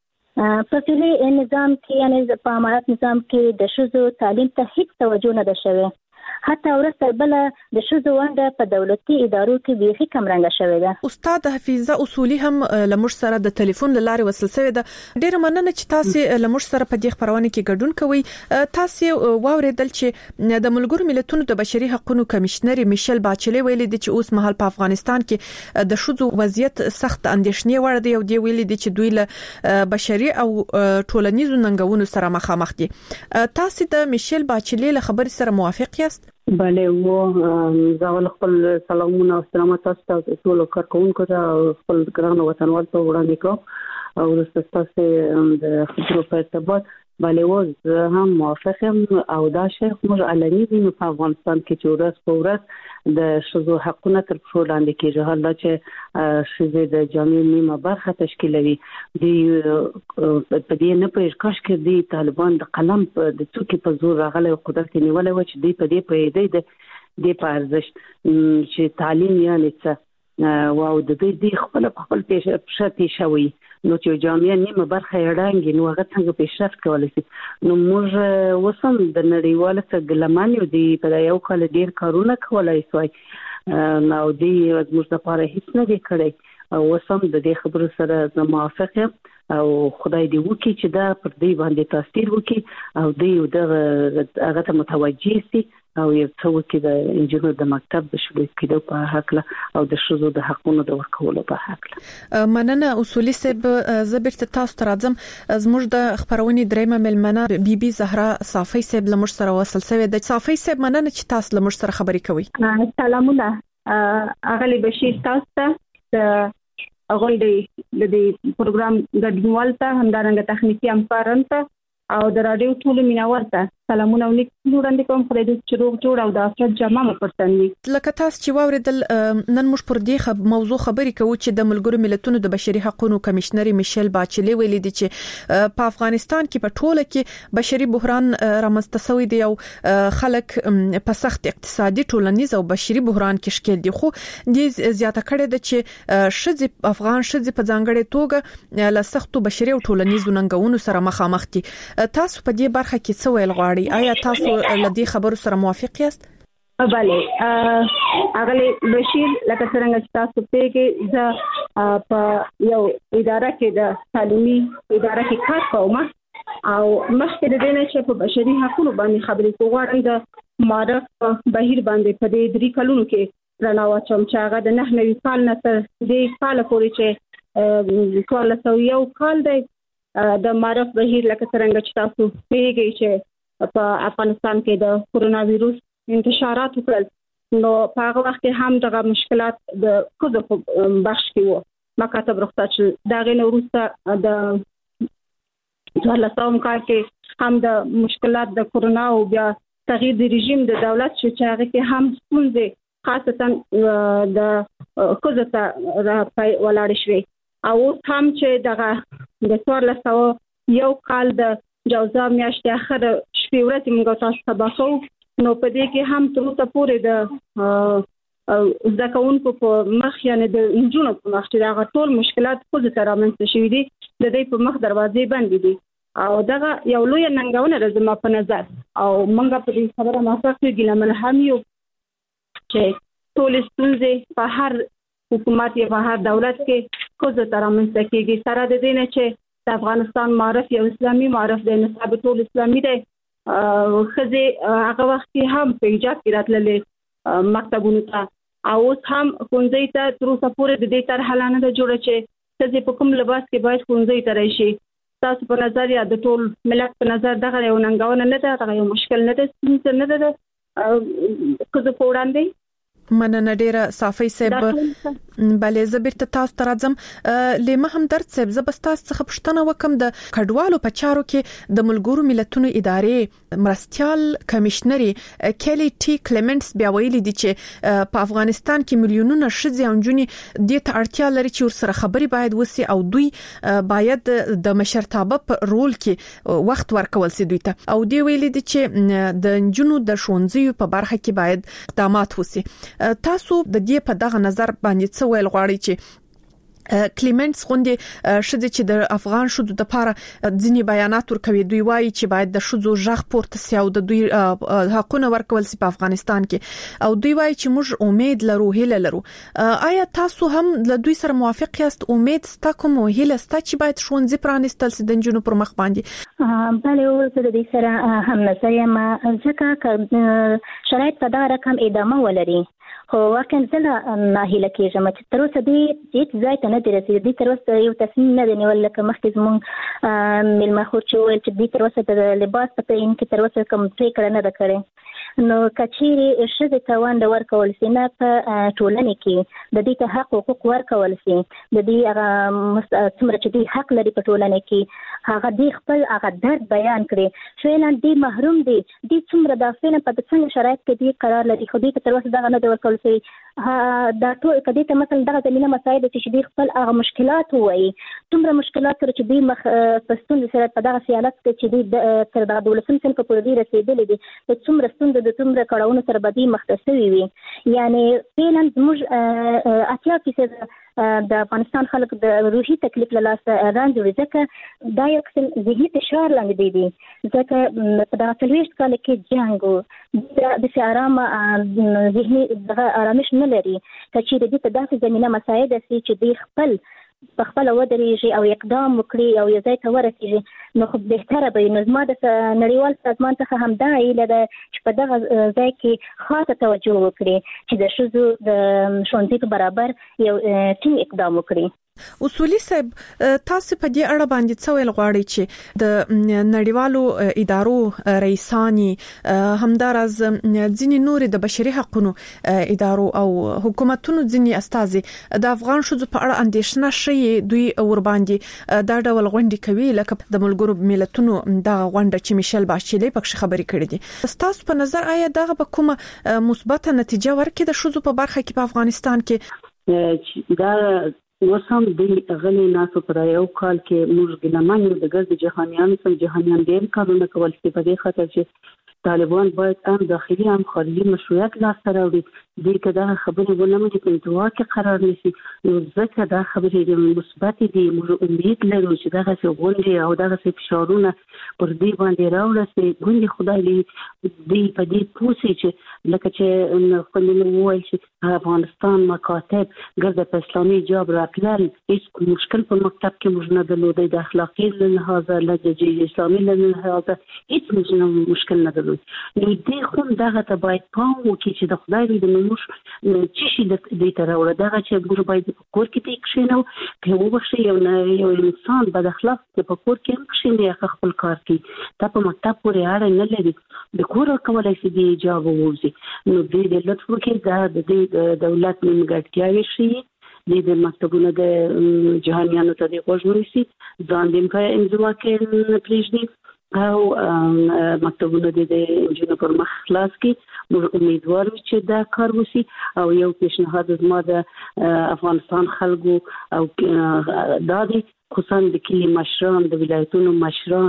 په فعلي نظام کې یعنی په امارات نظام کې د ښځو تعلیم ته هیڅ توجه نه ده شوې. حتی ورسره بل د شذ ونده په دولتي ادارو کې بیخي کم رنګ شوې ده. استاد حفیظه اصولی هم لمر سره د ټلیفون لارې وصل شوی ده. ډیر مننه چې تاسو لمر سره په دې خبرونه کې ګډون کوي. تاسو واوریدل چې د ملګرو ملتونو د بشري حقوقو کمشنر میشل باچلی ویلي دي چې اوس مهال په افغانستان کې د شذ وضعیت سخت اندېښنې وړ دی او دی ویلي دي چې دوی له بشري او ټولنیزو ننګونو سره مخامخ دي. تاسو د میشل باچلی له خبرې سره موافق یاست؟ بله و زاول خپل سلامونه او سلامات تاسو ټول کارکونکو ته خپل ګران وطنوال ته وړاندې کوم او تاسو د خبرو په ارتباط بله و هم موافقم او دا شی موږ علني دي په افغانستان کې چې ورځ په ورځ د شذو حقونه تر پښو لاندې کېږي. حالا چې شذې د جامع نیمه برخه تشکیلوي دی په دې نه پېژ کاش کې دی طالبان د قلم د څوکي په زور راغلي قدرت نیولې و چې دی په دې په دې په ارزښت چې تعلیم یعنی څه واو د دې خپل پیشرفت شوی نو چې جامعه نیمه برخه یړانګي نو هغه څنګه پیشرفت کولای شي. نو موږ وسم د نړیوال څخه ګلمان یو دی په یو کال ډیر کارونه کولای شي نو دی موږ لپاره هیڅ نه دی کړی او وسم د دې خبرو سره موافق یم او خدای دې وکړي چې دا پر دې باندې تاثیر وکړي او دې هغه ته متوجي شي او یو څه وکړي د انجینر د مکتب د شروع کېدو په حق او د شذو د حقونو د ورکولو په حق. مننه اصولي صاحب. زبرت تاسو ته راځم. زموږ د خبرونې درېمه ملمنه بيبي زهرا صافي صاحب لمر سره وصل شوی د صافي صاحب. مننه چې تاسو لمر سره خبرې کوي. سلامونه اغلی بشیر تاسو ته غونډې د دې پروګرام ګډونوال ته همدارنګه تخنیکی همکاران ته او د رادیو ټول مینوال ته سلامونه ونیک وړاندې کوم. خدای دې چې روغ جوړ او د افراد جامه مپرتني. لکه تاسو چې واوریدل نن موږ پر دې موضوع خبرې کوو چې د ملګرو ملتونو د بشري حقوقو کمشنر میشل باچلی ویلي دي چې په افغانستان کې په ټوله کې بشري بحران رامنځته شوی دی او خلک په سخت اقتصادي ټولنیز او بشري بحران کې ښکېل دي. خو دې زیاته کړې ده چې افغان شذې په ځانګړې توګه له سختو بشري او ټولنیزو ننګونو سره مخامخ دي. تاسو په دې برخه کې څه ویل غواړئ؟ آیا تاسو له دې خبرو سره موافق یاست؟ بله اغلی بشیر لکه څنګه چې تاسو پیګه ز په یو اداره کې د تعلیمي اداره کې کار کوم او مخکې د دې نه چې په بشري حقوقو باندې خبرې کوم د معرف بهیر باندې په دې 3 کلونو کې راناوچم چې هغه د 9 کال نه تر دې کال پورې چې کال څو یو کال دی د معرف بهیر لکه څنګه چې تاسو پیګه چې په افغانستان کې د کورونا وایروس انتشارات وکړل نو په هغه وخت کې هم دغه مشکلات د کوزو بخش کې وو. مکاتب رخصت دا غي وروسته د ځلسوم کار کې هم د مشکلات د کورونا او بیا تغییر د رژیم د دولت چې هغه کې هم ستونزې خاصتا د کوزو ته ولاړ شوی او هم چې دغه د 1400 یو کال د جوزا میاشتې اخر شپې ورځې موږ تاسو ته باسو نو په دې کې هم تر اوسه پورې د ځکهونکو په مخ یعنی د انجونو په مخ چې دا ټول مشکلات خو د تر رامنځته شوي دي د دې په مخ دروازې بندې دي او دا یو لوی ننګونه راځي په نظر او موږ په دې خبره موافق یو ګلمل هم یو چې ټول ستونزې په هر حکومت یا په هر دولت کې خو د تر رامنځته کېږي سره د دې نه چې د افغانستان معرف یو اسلامي معرف دی نصاب ټول اسلامي دی خزه هغه وخت هم په ایجاد کې راتللې مکتبونو ته او اوس هم ښوونځي ته تر اوسه پورې د دې طرح نه ده جوړه چې خزه په کوم لباس کې باید ښوونځي ته راشي. تاسو په نظر یا د ټول ملت په نظر دغه یو ننګونه نه ده دغه یو مشکل نه ده څه نه ده خزه په وړاندې. مننه ډیره صافي صاحب. بلې زبرت تاسو ته راځم. لیمه هم درد صاحب زبستاس څخه پښتنه وکم د کډوالو په چارو کې د ملګرو ملتونو ادارې مرستيال کمشنري کلی ټي کلیمنټس بیا ویلي دي چې په افغانستان کې میلیونونه شذې او جونې د ته اړتیا لري چې ورسره خبري باید وسی او دوی باید د مشرتابه په رول کې وخت ورکول سي دوی ته او دی ویلي دي چې د جنونو د ښوونځیو په برخه کې باید اقدامات وسی. تاسو د دې په دغه نظر باندې څه ویل غواړئ چې کلیمنټس غونډه شذ چې د افغان شذو د لپاره ځینی بیانات ورکوي دوی وایي چې باید د شذو ژغ پورته سي او د دوی حقونه ورکول سي په افغانستان کې او دوی وایي چې موږ امید لرو هیله لرو آیا تاسو هم له دوی سره موافق یاست امید ستا کوم هیله ستا چې باید ښوونځي پرانیستل سي د جنونو پر مخ باندې بله زه د دې سره هم نظر یم ځکه شرایط په دا رقم ادامه ولري خو واقعا زه ناهیله کېږم چې تر اوسه دې هیڅ ځای ته نه دی رسېدلی تر اوسه یو تصمیم نه دی نیول لکه مخکې زموږ میلمه خور چې وویل چې دوی تر اوسه د لباس په تعین کې تر اوسه کوم پرېکړه نه ده کړې نو که چیرې ښځې ته ونډه ورکول سي نه په ټولنې کې د دې ته حق حقوق ورکول سي د دې هغه څومره چې دوی حق لري په ټولنه کې هغه دې خپل هغه درد بیان کړي فعلا دې محروم دي دې څومره د فعلا په څنګه شرایط کې دې قرار لري خو دې تر اوسه دغه نه دی ورکول سي دا ټول کدي ته مثلا دغه زمينه مسایل چې دې خپل هغه مشکلات وایي څومره مشکلات سره چې دې مخ پستون سره په دغه سیالت کې چې دې تر دغه دولسم سن په پوره دې رسیدلې دي د څومره ستوند د څومره کړهونو سره بدی مختصوي وي یعنی فعلا موږ اتیا د افغانستان خلک د روحي تکلیف له لاسه رانځي ځکه دا یو قسم ذهني فشار لاندې دي ځکه په دغه 40 کال کې جنګ د آرام ذهني دغه آرامش نه لري چې د دې په داسې زمينه مسایل دي چې د خپل په خپل ودرېږي او اقدام وکړي او یو ځای ته ورسېږي نو خو بهتره به نو زما د نړیوال سازمان څخه هم دا هیله ده چې په دغه ځای کې خاصه توجه وکړي چې د ښځو د ښوونځي په برابر یو ټینګ اقدام وکړي اصولي صاحب تاسو په دې اړه باندې څه ویل غواړئ چې د نړیوالو ادارو رئیسانی همدارز ځینې نور د بشري حقوقو ادارو او حکومتونو ځینې استازي د افغان شذو په اړه اندېښنه شي دوی ور باندې دا ډول غونډې کوي لکه د ملګرو ملتونو د غونډه چې میشل باشیلی پکې خبرې کړې دي تاسو په نظر آیا دغه به کومه مثبته نتیجه ورکړي د شذو په برخه کې په افغانستان کې دا وسم د غلي ناسو پر یو کال کې موږ ګلمانو د ګرځي جهانيان سم جهانيان ډېر کارونه کول چې په دې خاطر چې طالبان باید هم داخلي هم خارجي مشروعیت لاسته راوړي دې کدا خبرې ونه مې په انتوا کې قرار نشي نو ځکه دا خبرې مثبت دي موږ امید لرو چې دا څه غونډې او دا څه فشارونه پر دې باندې راوړي ګوندې خدای دې په دې پوسي چې لکه چې خپل وایي چې افغانستان مکاتب ګرځي په اسلامي جاب راتلل هیڅ مشکل په مکتب کې موږ نه درلودي د اخلاقي لحاظه لږه اسلامي لحاظه هیڅ مشکل نه درلود نو دې خو دغه ته باید پام وکړي چې د خدای د موږ چې شي د دې تر وړه دغه چې موږ باید په کور کې ته کښینو که وبښي یو انسان بد اخلاق په کور کې هم کښیني خپل کار کوي دا په مکتب پورې اړه نه لري د کور کولای شي د جواب ووزي نو دې لطف وکړي دا د دولت نیمګړتیاوې شي د مکتبونو د جهانيانو ته د غوښنوي سي ځان دې په انزوا کې پریږدي او مکتبونو د جنونو پر مخ خلاص کی موږ امیدوار یو چې دا کار وشي او یو پیشنهاد زما د افغانستان خلکو او دادی خصوصا د کلی مشران د ولایتونو مشران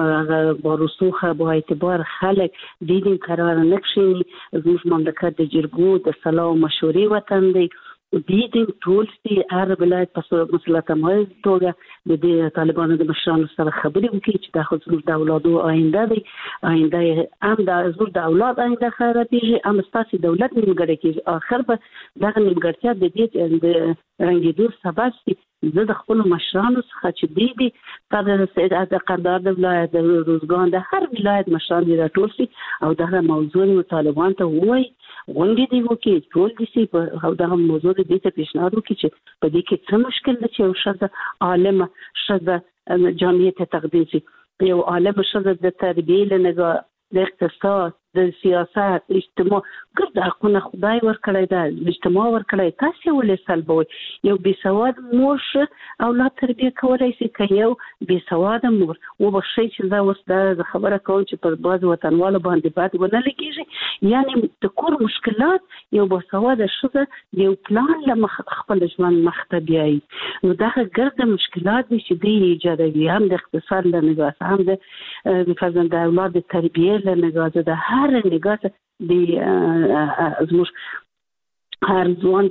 باروسوخه با اعتبار خلک دیدین قرار نکشینی زموږ مملکت د جرګو د صلاح او مشورې وطن دی دیدین ټول سي هر ولایت په مسلطمه توګه د طالبانو د مشرانو سره خبرې وکړي چې دا خو زموږ د اولادو آینده دی آینده هم د زموږ د اولاد آینده خرابېږي هم ستاسو دولت نیمګړی کېږي اخر به دغه نیمګړتیا د دې د رنګېدو سبب شي زه د خپل مشرانو څخه چې دی د قندهار د ولایت د روزګان د هر ولایت مشران دي راټول شي او دغه موضوع طالبان ته وایي غونډې دی وکړي ټول دي چې او دغه موضوع دې ته پیشنهاد وکړي چې په دې کې څه مشکل ده چې یو ښځه عالمه ښځه جامعې ته تقدیم شي یو عالمه ښځه د تربیې له نګاه د اقتصاد د سیاست اجتماع ګرد حقونه خدای ورکړی دا اجتماع ورکړی تاسو ولې سلبوي یو بېسواد مور اولاد تربیه کولای شي که یو بېسواد مور وبښئ چې دا اوس دا خبره کوم چې پر بعض وطنوالو باندې بد ونه لګیږي یعنی د کور مشکلات یو بېسواد ښځه یو پلان له خپل ژوند مخ ته بیایي نو دغه ګرد مشکلات دي چې دوی ایجادوي هم د اقتصاد له نګاه هم د مثلا د اولاد د تربیې له نګاه د هر نگاه د زموږ هر ځوان چې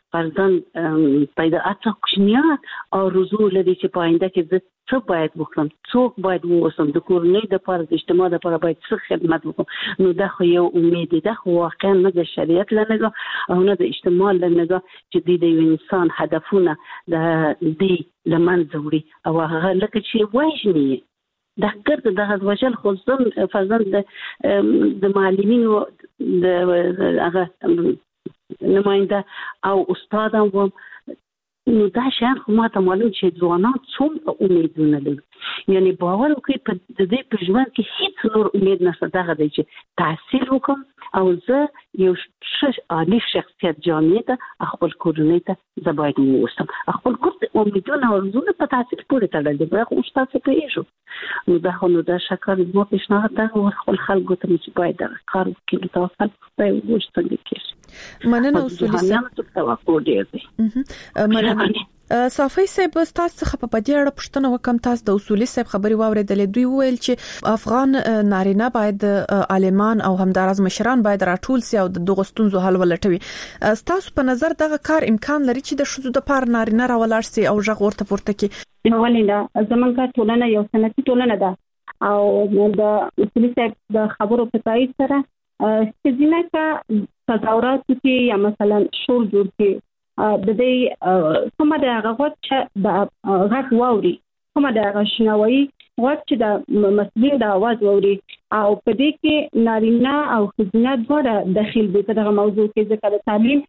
فرزند پیدا اته کوچنیان آرزو لري چې په آینده کې د څه باید وکړم، څوک باید ووسم، د کورنۍ د لپاره د اجتماع د لپاره باید څه خدمت وکړم. نو دا خو یو امید ده، خو واقعا نه د شریعت له نګاه او نه د اجتماع له نګاه چې د یو انسان هدفونه د دې لمنځه وړي او هغه لکه چې وایي دا ګرد د غوښل خو زم فرزند د معلمینو د هغه نماینده او استاد هم نو دا شان خو ماته معلوم چې ځوانان څومره امیدونه لري. یعنی باور وکړئ په دې په ژوند کې هیڅ نور امید نشته دغه دی چې تحصیل وکم او زه یو عالی شخصیت جامعه ته خپل کورنۍ ته زه باید ووسم. خپل کور ته امیدونه او زونه په تحصیل پورې تړل دي. خو استاد څه کوي نو دا خو نو دا شکر مو پیشنهاد ده خپل خلکو ته چې باید دا کار وکړي توکل په وښتل کې مننه اصولي صاحب توقع ډیر دی. مننه صافي صاحب تاسو څخه په دې اړه پوښتنه وکم. تاسو د اصولي صاحب خبري واوریدلې، دوی ویل چې افغان نارینه باید عالمان او همدارز مشران باید راټول سي او د دغه ستونزو حل ولټوي. تاسو په نظر دغه کار امکان لري چې د شذو د پار نارینه راولار سي او ژغ ورته پورته کی؟ ولیندا زمونږه ټولنه یو سنتي ټولنه ده او د اصولي صاحب د خبرو په تایید سره چې ځینې کا تظاهرات کې یا مثلا شور جوړ کې د دې کومه د هغه چې د غږ ووري، کومه د هغه شنوي وخت چې د مسلمان د आवाज ووري او په دې کې نارینه او ښځینه دواړه داخل دي په دغه موضوع کې، ځکه د تعلیم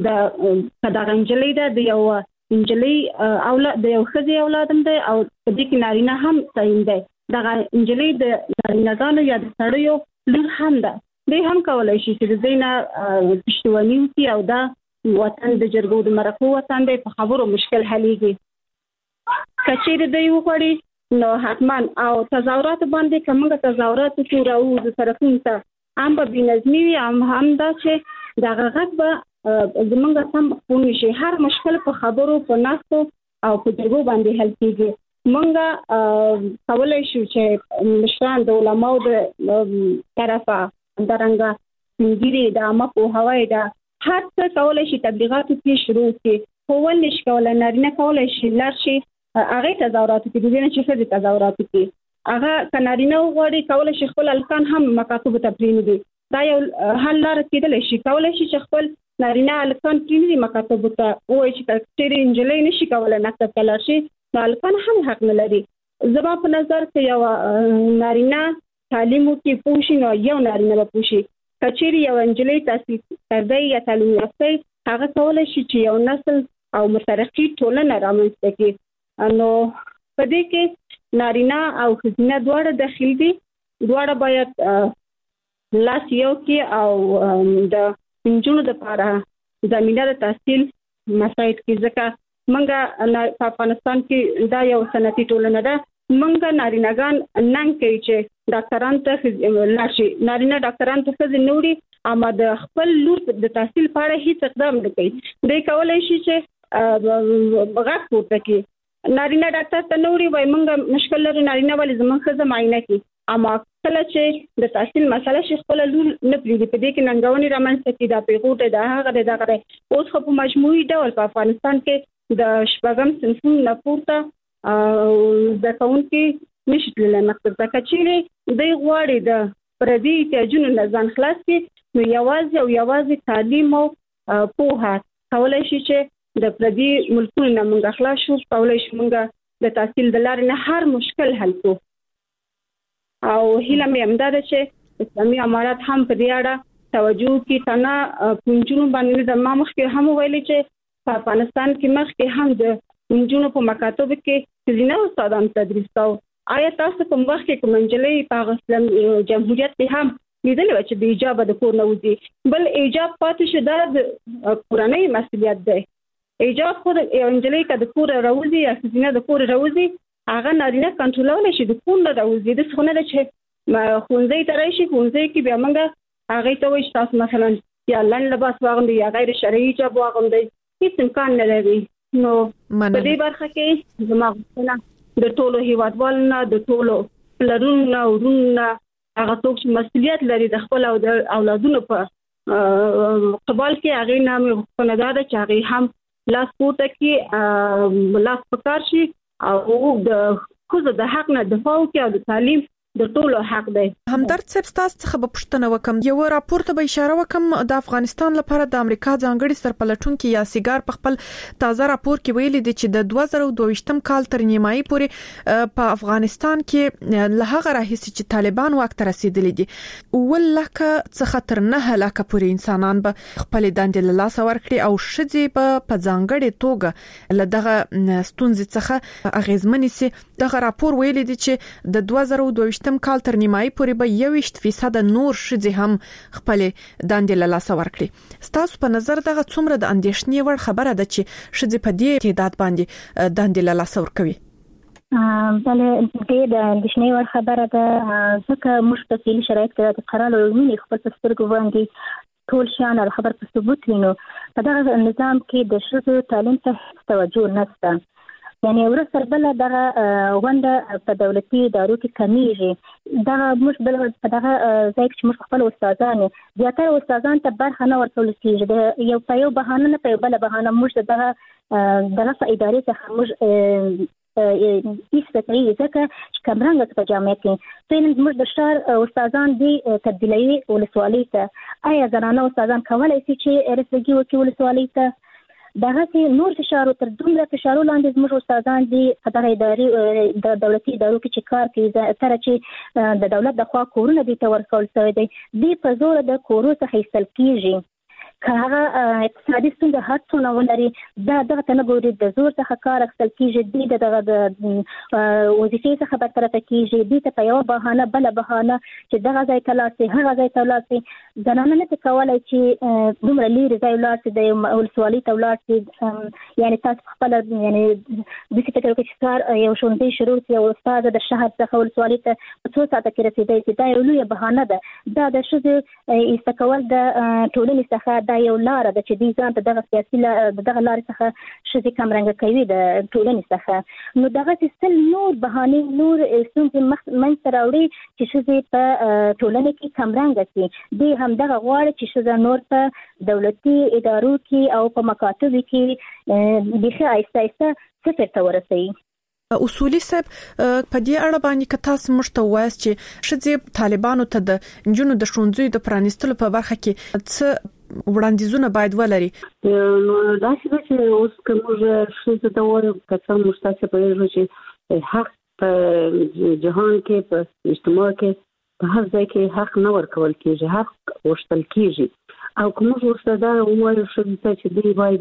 د غنجلې د یو انجلي اولاد د یو ښځې اولادم دی او په دې کې نارینه هم تعین دی. دغه انجلي د نارینه‌ګانو یا د سړیو لور هم ده، دوی هم کولای شي چې د دینه پښتوني وي او دا وطن د جرګو د مرکو وطن دی، په خبرو مشکل حلېږي. کچېره دی وغوړي نو حتمان او تظاهرات باندې کومه تظاهرات چې راو د طرفونو ته هم به بنظمي وي هم دا چې د غږ به زمونږ سم خون شي. هر مشکل په خبرو په ناستو او په جرګو باندې حل کیږي. مونږ کولای شو چې مشران د علماو د طرفه درنګ سنګيري د عامه په هواي دا هر څه کولای شي تبلیغات کې شروع کړي. خو ولې شکول نارینه کولای شي لار شي هغه تظاهرات کې دي چې څه تظاهرات کې هغه کنارینه وغوړي کولای شي خپل الکان هم مکاتب ته پرېږدي. دا یو حل لار کېدل شي. کولای شي چې خپل نارینه الکان پرېږدي مکاتب ته وایي چې چې انجلۍ نشي کولای مکتب ته لاړ شي، نو الکان هم حق نه لري. زما په نظر کې یو نارینه تعلیم کې پوښي نو یو نارینه به پوښي. کچېری یو انجلۍ تحصیل کړی یا تعلیم یافته هغه کولای شي چې یو نسل او مترقي ټولنه رامنځته کړي. نو په دې کې نارینه او ښځینه دواړه داخل دي، دواړه باید لاس یو کې او د نجونو لپاره زمينه د تحصیل مساعد کې، ځکه منګه په افغانستان کې دا یو سنتي ټولنه ده. منګه نارینه‌ګان نن کوي چې ډاکټران ته لاشي، نارینه ډاکټران ته څه نوري اما د خپل لور د تحصیل په اړه هیڅ اقدام نه کوي. دوی کولای شي چې غږ پورته کړي. نارینه ډاکټر ته نوري وای منګه مشکل لري، نارینه ولې زموږ ښځه معاینه کوي، اما کله چې د تحصیل مسله شي خپل لور نه پریږدي. په دې کې ننګونې رامنځته کړي، دا پیغوټه د هغه دغه اوس خو په مجموعي ډول په افغانستان کې د شپږم صنفونو نه پورته د کاونټي نشي تللی مکتب ته. کچېرې دوی غواړي د پردي احتیاجونو نه ځان خلاص کړي، نو یوازې تعلیم او پوهه کولای شي چې د پردي ملکونو نه موږ خلاص شو، کولای شي موږ د تحصیل د لارې نه هر مشکل حل کړو. او هیله مې همدا ده چې اسلامي امارات هم په دې اړه توجه کوي. تنه پنځونو باندې د ما مخکې هم ویلي چې په افغانستان کې مخکې هم د نجونو په مکاتب کې ځینې استادان تدریس کاوه. آیا تاسو کوم وخت کې کوم انجلۍ په اسلام جمهوریت کې هم لیدل چې د ایجاب د کور نه وځي؟ بل ایجاب پاتې شو دا د کورنۍ مسؤلیت دی. ایجاب خو د انجلۍ کا د کور راوځي یا ځینې د کور راوځي هغه نارینه کنټرولول شي د کور نه راوځي. د څونه د چې خونځي ته راشي، خونځي کې بیا موږ هغه ته وایي تاسو مثلا یا لن لباس واغوندي یا غیر شرعي حجاب واغوندي، هیڅ امکان نه لري. نو په دې برخه کې زموږ د ټولو هیوادوالو د ټولو پلرونو ورونو هغه څوک چې مسؤلیت لري د خپل او د اولادونو په قبال کې هغه نامه خپلدار چې هغه هم لاس پورته کې لاس پکار شي او د خو د حق نه دفاع وکړي او د تعلیم د ټولو حق دی. همدرد صاحب تاسو څخه به پوښتنه وکم، یو راپور ته به اشاره وکم د افغانستان لپاره د امریکا ځانګړي سرپلټونکو یا سیګار په خپل تازه راپور کې ویلي دي چې د 2022م کال تر نیمایي پورې په افغانستان کې له هغه راهیسې چې طالبان واک ته رسیدلي دي ولکه څخه تر 9 لکه پورې انسانان به خپل دندې له لاس ورکړي او شذې په ځانګړي توګه له دغه ستونزې څخه اغیزمنې سي. دغه راپور ویلي دي چې د 2022 کال تر نیمایي پورې به 21% نور شذې هم خپل دندې له لاس ورکړي. ستاسو په نظر دغه څومره د اندېښنې وړ خبره ده چې شذې په دې تعداد باندې دندې له لاس ورکوي؟ بله دې د اندېښنې وړ خبره ده ځکه موږ په فعلي شرایط کې د قرار لومړی خپل په سترګو باندې ټول شان او خبر په ثبوت وینو. په دغه نظام کې د شذو تعلیم ته توجه نشته. یعنی ورسره بل دغه غونډه په دولتي ادارو کې کمیږي. دغه موږ بل په دغه ځای کې موږ خپل استادان زیاتره استادان ته برخه نه ورکول کیږي. د یو په یو بهانه نه په بل بهانه موږ دغه ادارې څخه موږ ایستای ځکه چې کمرنګ په جامعه کې څنګه موږ د شهر استادان دي تبدیلوي ولسوالۍ ته آیا زنانه استادان کولای شي چې رسېږي وکي ولسوالۍ ته؟ دغه نور فشار تر دومره فشار لاندې زموږ استادان دي په دغه ادارې د دولتي ادارو کې چې کار کوي تر چې د دولت د خوا کورونه دي ته ورکول شوی دی دی په زور د کورو څخه ایستل کیږي. که هغه اقتصادي ستونزه هر څونه ولري دغه ته نه ګوري د زور څخه کار اخیستل کیږي دی دغه د وظیفې څخه برطرفه کیږي دی ته په یو بهانه بل بهانه چې دغه ځای ته لاړ شي هغه ځای ته لاړ شي. زنانه نه کولای چې دومره لرې ځای لاړ شي د ولسوالۍ ته لاړ شي. یعنی تاسو خپل یعنی د فکر وکړئ چې کار یو ښوونځی شروع شي او استاد د شهر څخه ولسوالۍ ته په 2 ساعته کې رسیدای شي دا یو لوی بهانه ده. دا د ښځو ایستکول د ټولنې څخه دا یو لار ده چې دې ځان ته دغه سیاسي دغه لار څخه شذې کمرنګ کوي د ټولنې څخه. نو دغه سیستم نور بهانه نور ستونزې منځته راوړي چې شذې په ټولنې کې کمرنګ شي. دې هم دغه غواړي چې شذې نور په دولتي ادارو کې او په مکاتبو کې د آیسته آیسته صفر ته ورسوي. اصولي صاحب په دې اړه باندې که تاسو موږ ته وایاست چې شذې طالبانو ته د نجونو د ښوونځیو د پرانیستلو په برخه کې څه وړاندیزونه باید ولري؟ نو دا چې اوس کوم شذې ته وایي که څه موږ تاسو په یوه چې حق په جهان کې په اجتماع کې په هر ځای کې حق نه ورکول کېږي، حق غوښتل کېږي. او کوم ورسره دا وایي چې دی باید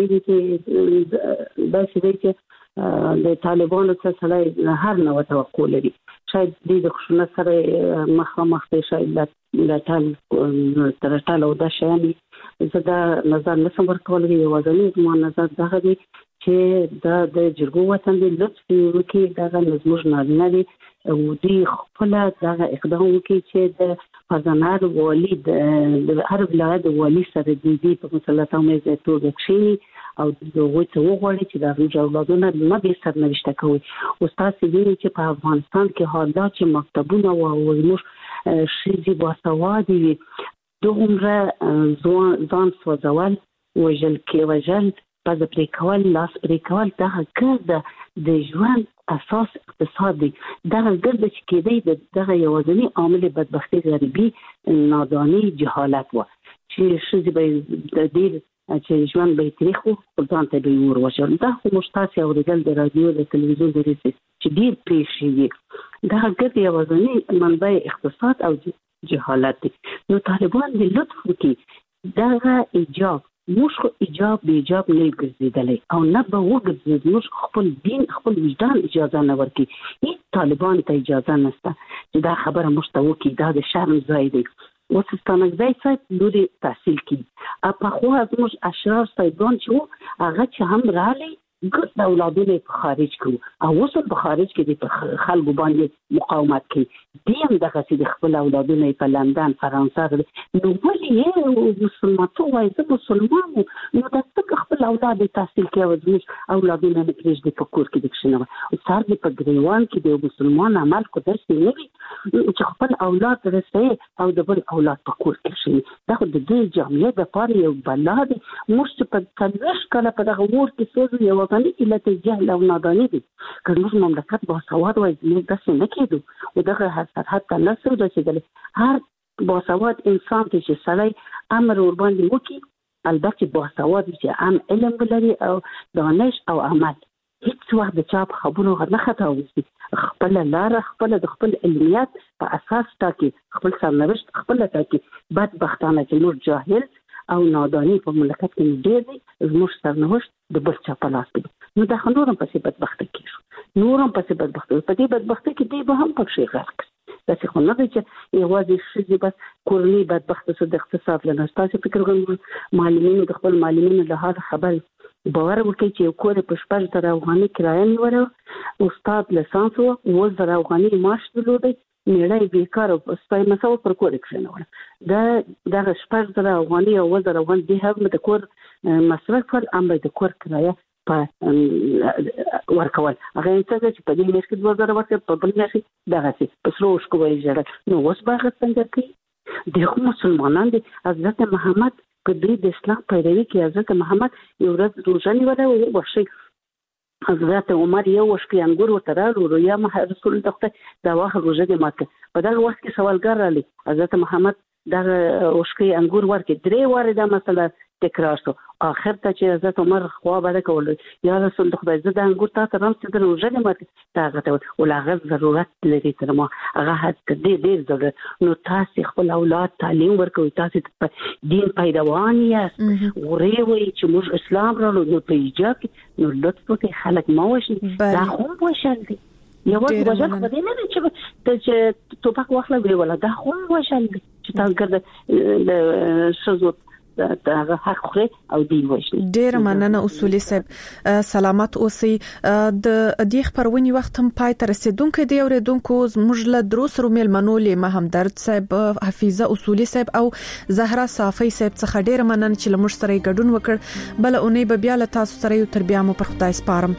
چې دا چې دی چې د طالبانو څخه سره هر نوع توقع لري. شاید د خشونت سره مخامخ دي، شاید د ټال او د شیاني زدا نظر نسم ورکول دی. یوازې زموږ نظر دا دی چې د جرګو وطن دی لطف وکي دغه نظموج نارینه دی او دی خپل دغه اقدام وکي چې د فزانار والی د هر ولایت والی سره دی په مسلطه مې توګه کشي او دغه ته وغوړي چې د اولادونو نه به سرنوشت کوي. استاد ویلي چې په افغانستان کې حالات چې مکتبونه او موږ شذې باسوادي وي دومره ځان سوځول وجل کې وجل پس پرې کول لاس پرې کول دغه ګرد د ژوند اساس اقتصادي دغه ګرد چې کېدی دغه یوازینی عامل بدبختی غریبي نادانی جهالت و چې شذې به د دې چې ژوند به تاریخ او ځان ته به ور وشل. دا خو مشتاق اوریدل د رادیو د تلویزیون د ریسي چې ډیر پیښې دا ګرد یوازینی منبع اقتصاد او جهالت دی. نو طالبان د لطف کې دغه ایجاب موږ ایجاب به ایجاب نه ګرځیدلې او نه به وګرځید. موږ خپل دین خپل وجدان اجازه نه ورکي. هیڅ طالبان ته اجازه نشته چې دا خبره مشتوي کی دا د شرم ځای دی. وسستانک ځای څخه لوري تحصیل کی په خو موږ اشرار صاحبان چې هغه چې هم رالي ګټ اولادونه په خارج کې او اوس په خارج کې د خلکو باندې مقاومت کوي دیم دغه چې خپل اولادونه په لندن فرانسه نو ولې مسلمان ته وایي چې مسلمان نو د خپل اولاد تحصیل کوي او د اولادونه نه پرېږدي په کور کې د کښنه او سر دې په ګریوان کې د مسلمان عمل کو درس نه وي چې خپل اولاد رسي او د بل اولاد په کور کې شي دا د دې جامعه د پاره یو بلاد مشت په تلوش کله په دغه ور کې سوزي یو غني علت جهل او نادانی دي کله مملکت با سواد وایي موږ داسې نه کېدو او دغه حتی لاسو رسیدل هر با سواد انسان چې سړی امر ور باندې وکي البته با سواد چې ام علم ولري او دانش او عمل هیڅ وخت د چا په خبرو نه خطا وسی خپل لار خپل د خپل علمیات په اساس ټاکي خپل سرنوشت خپل ټاکي بدبختانه چې موږ جاهل او نادانی په مملکت کې ډېر دي زموږ سرنوشت د بل چا په لاس کې نو دا نورم پسې بدبخت کیږي نورم پسې بدبخت په دې بدبخت کې دی به هم پکې غرق دا څه خو نه دی چې یوازې شې بس کورنۍ بدبخت څه د اقتصاد له نستاسو فکر کوم معلمینو د خپل معلمینو له هغه خبر باور وکړي چې کور په 15,000 افغاني کرایه نیوله استاد لسانس او 10,000 افغاني معاش درلود میړای بیکار او سپای مسو پر کور کښنه دا 15,000 افغاني او 10,000 افغاني د هغه د کور مصرف پر امر د کور کرایه په ورکول هغه څنګه چې په دې میاشت کې 2,000 ورکړي په بل میاشت دغه څه په سروش کوی جوړ نو اوس باغ څنګه کوي د مسلمانانو د حضرت محمد په دې د اسلام پیروي کې حضرت محمد یو ورځ روزه نیوله او وشي حضرت عمر یو وشکي انګور وترالو یا رسول الله دا واخه روزه دې ماته په دا وخت کې سوالګر رالی حضرت محمد دا وشکي انګور ورکې 3 واره دا مسله تکرار شو اخر ته چې حضرت عمر خوا بده کول یا رسول خدای زه د انګور ته ترم چې د روزه دې ماته دا غته ولغه ضرورت لري تر ما هغه حد دې ضرورت نو تاسو خپل اولاد تعلیم ورکوي تاسو دین پیداوان یې ورېوي چې موږ اسلام راو نو په ایجاب نو لطف وکړئ خلک ما وشي دا خو وشل دي یو وجه خو دې نه چې توپک واخله وی ولا دا خو وشل دي چې تاسو ګرځي شزو دا حق خوري او دی وښني ډیر مننه اصولي صاحب سلامت اوسئ د دې خبرونی وخت هم پای ته رسیدونکو دی اوریدونکو زموږ له دروس رومل منولې محمدرد صاحب حفیظه اصولي صاحب او زهرا صافی صاحب څخه ډیر مننه چې لمر سره ګډون وکړ بل اونۍ به بیا له تاسو سره یو تربیه مو پر خدای سپارم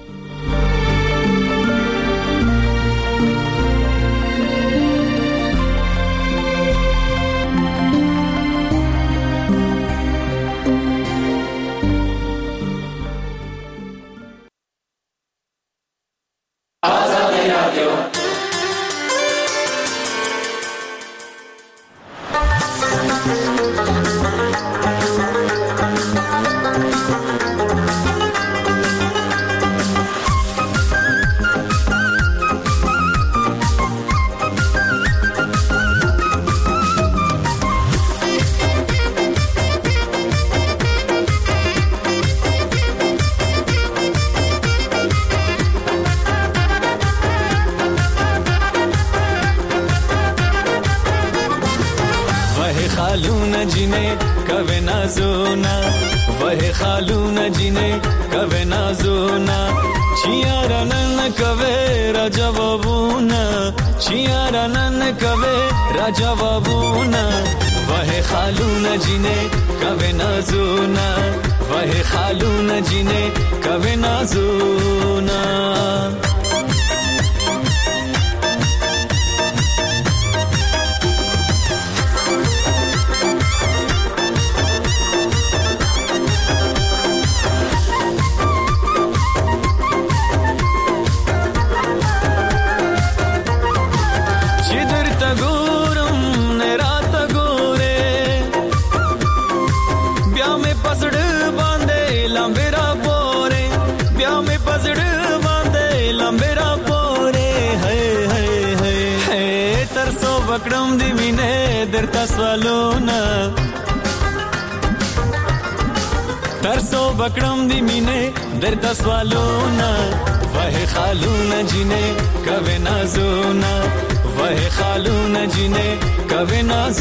तरसो बकड़म दी मीने दर्द स्वालोना वह खालूना जिने कवे नाजूना वह खालूना जिने कवे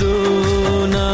नाजूना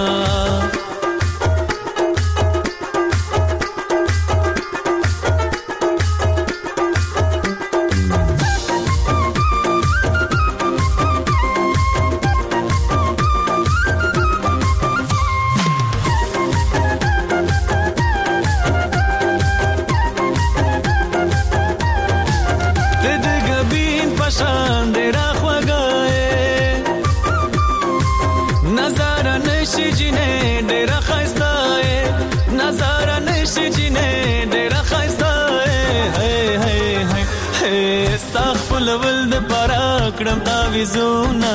پارا کړم تعویذونه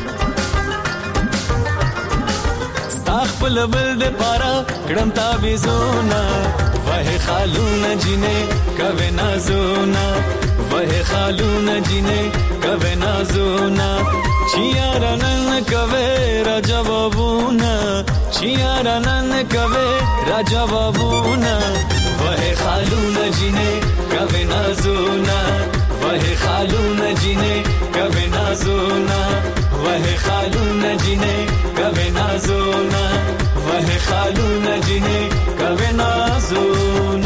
خپل بل د پارا کړم تعویذونه وه خالونه جنې کوي نازونه وه خالونه جنې کوي نازونه چیارنن کوي را جوابونه چیارنن کوي را جوابونه وه خالونه جنې کوي نازونه وه خالونه جنې کوي نازونه وه خالونه جنې کوي نازونه وه خالونه جنې کوي نازونه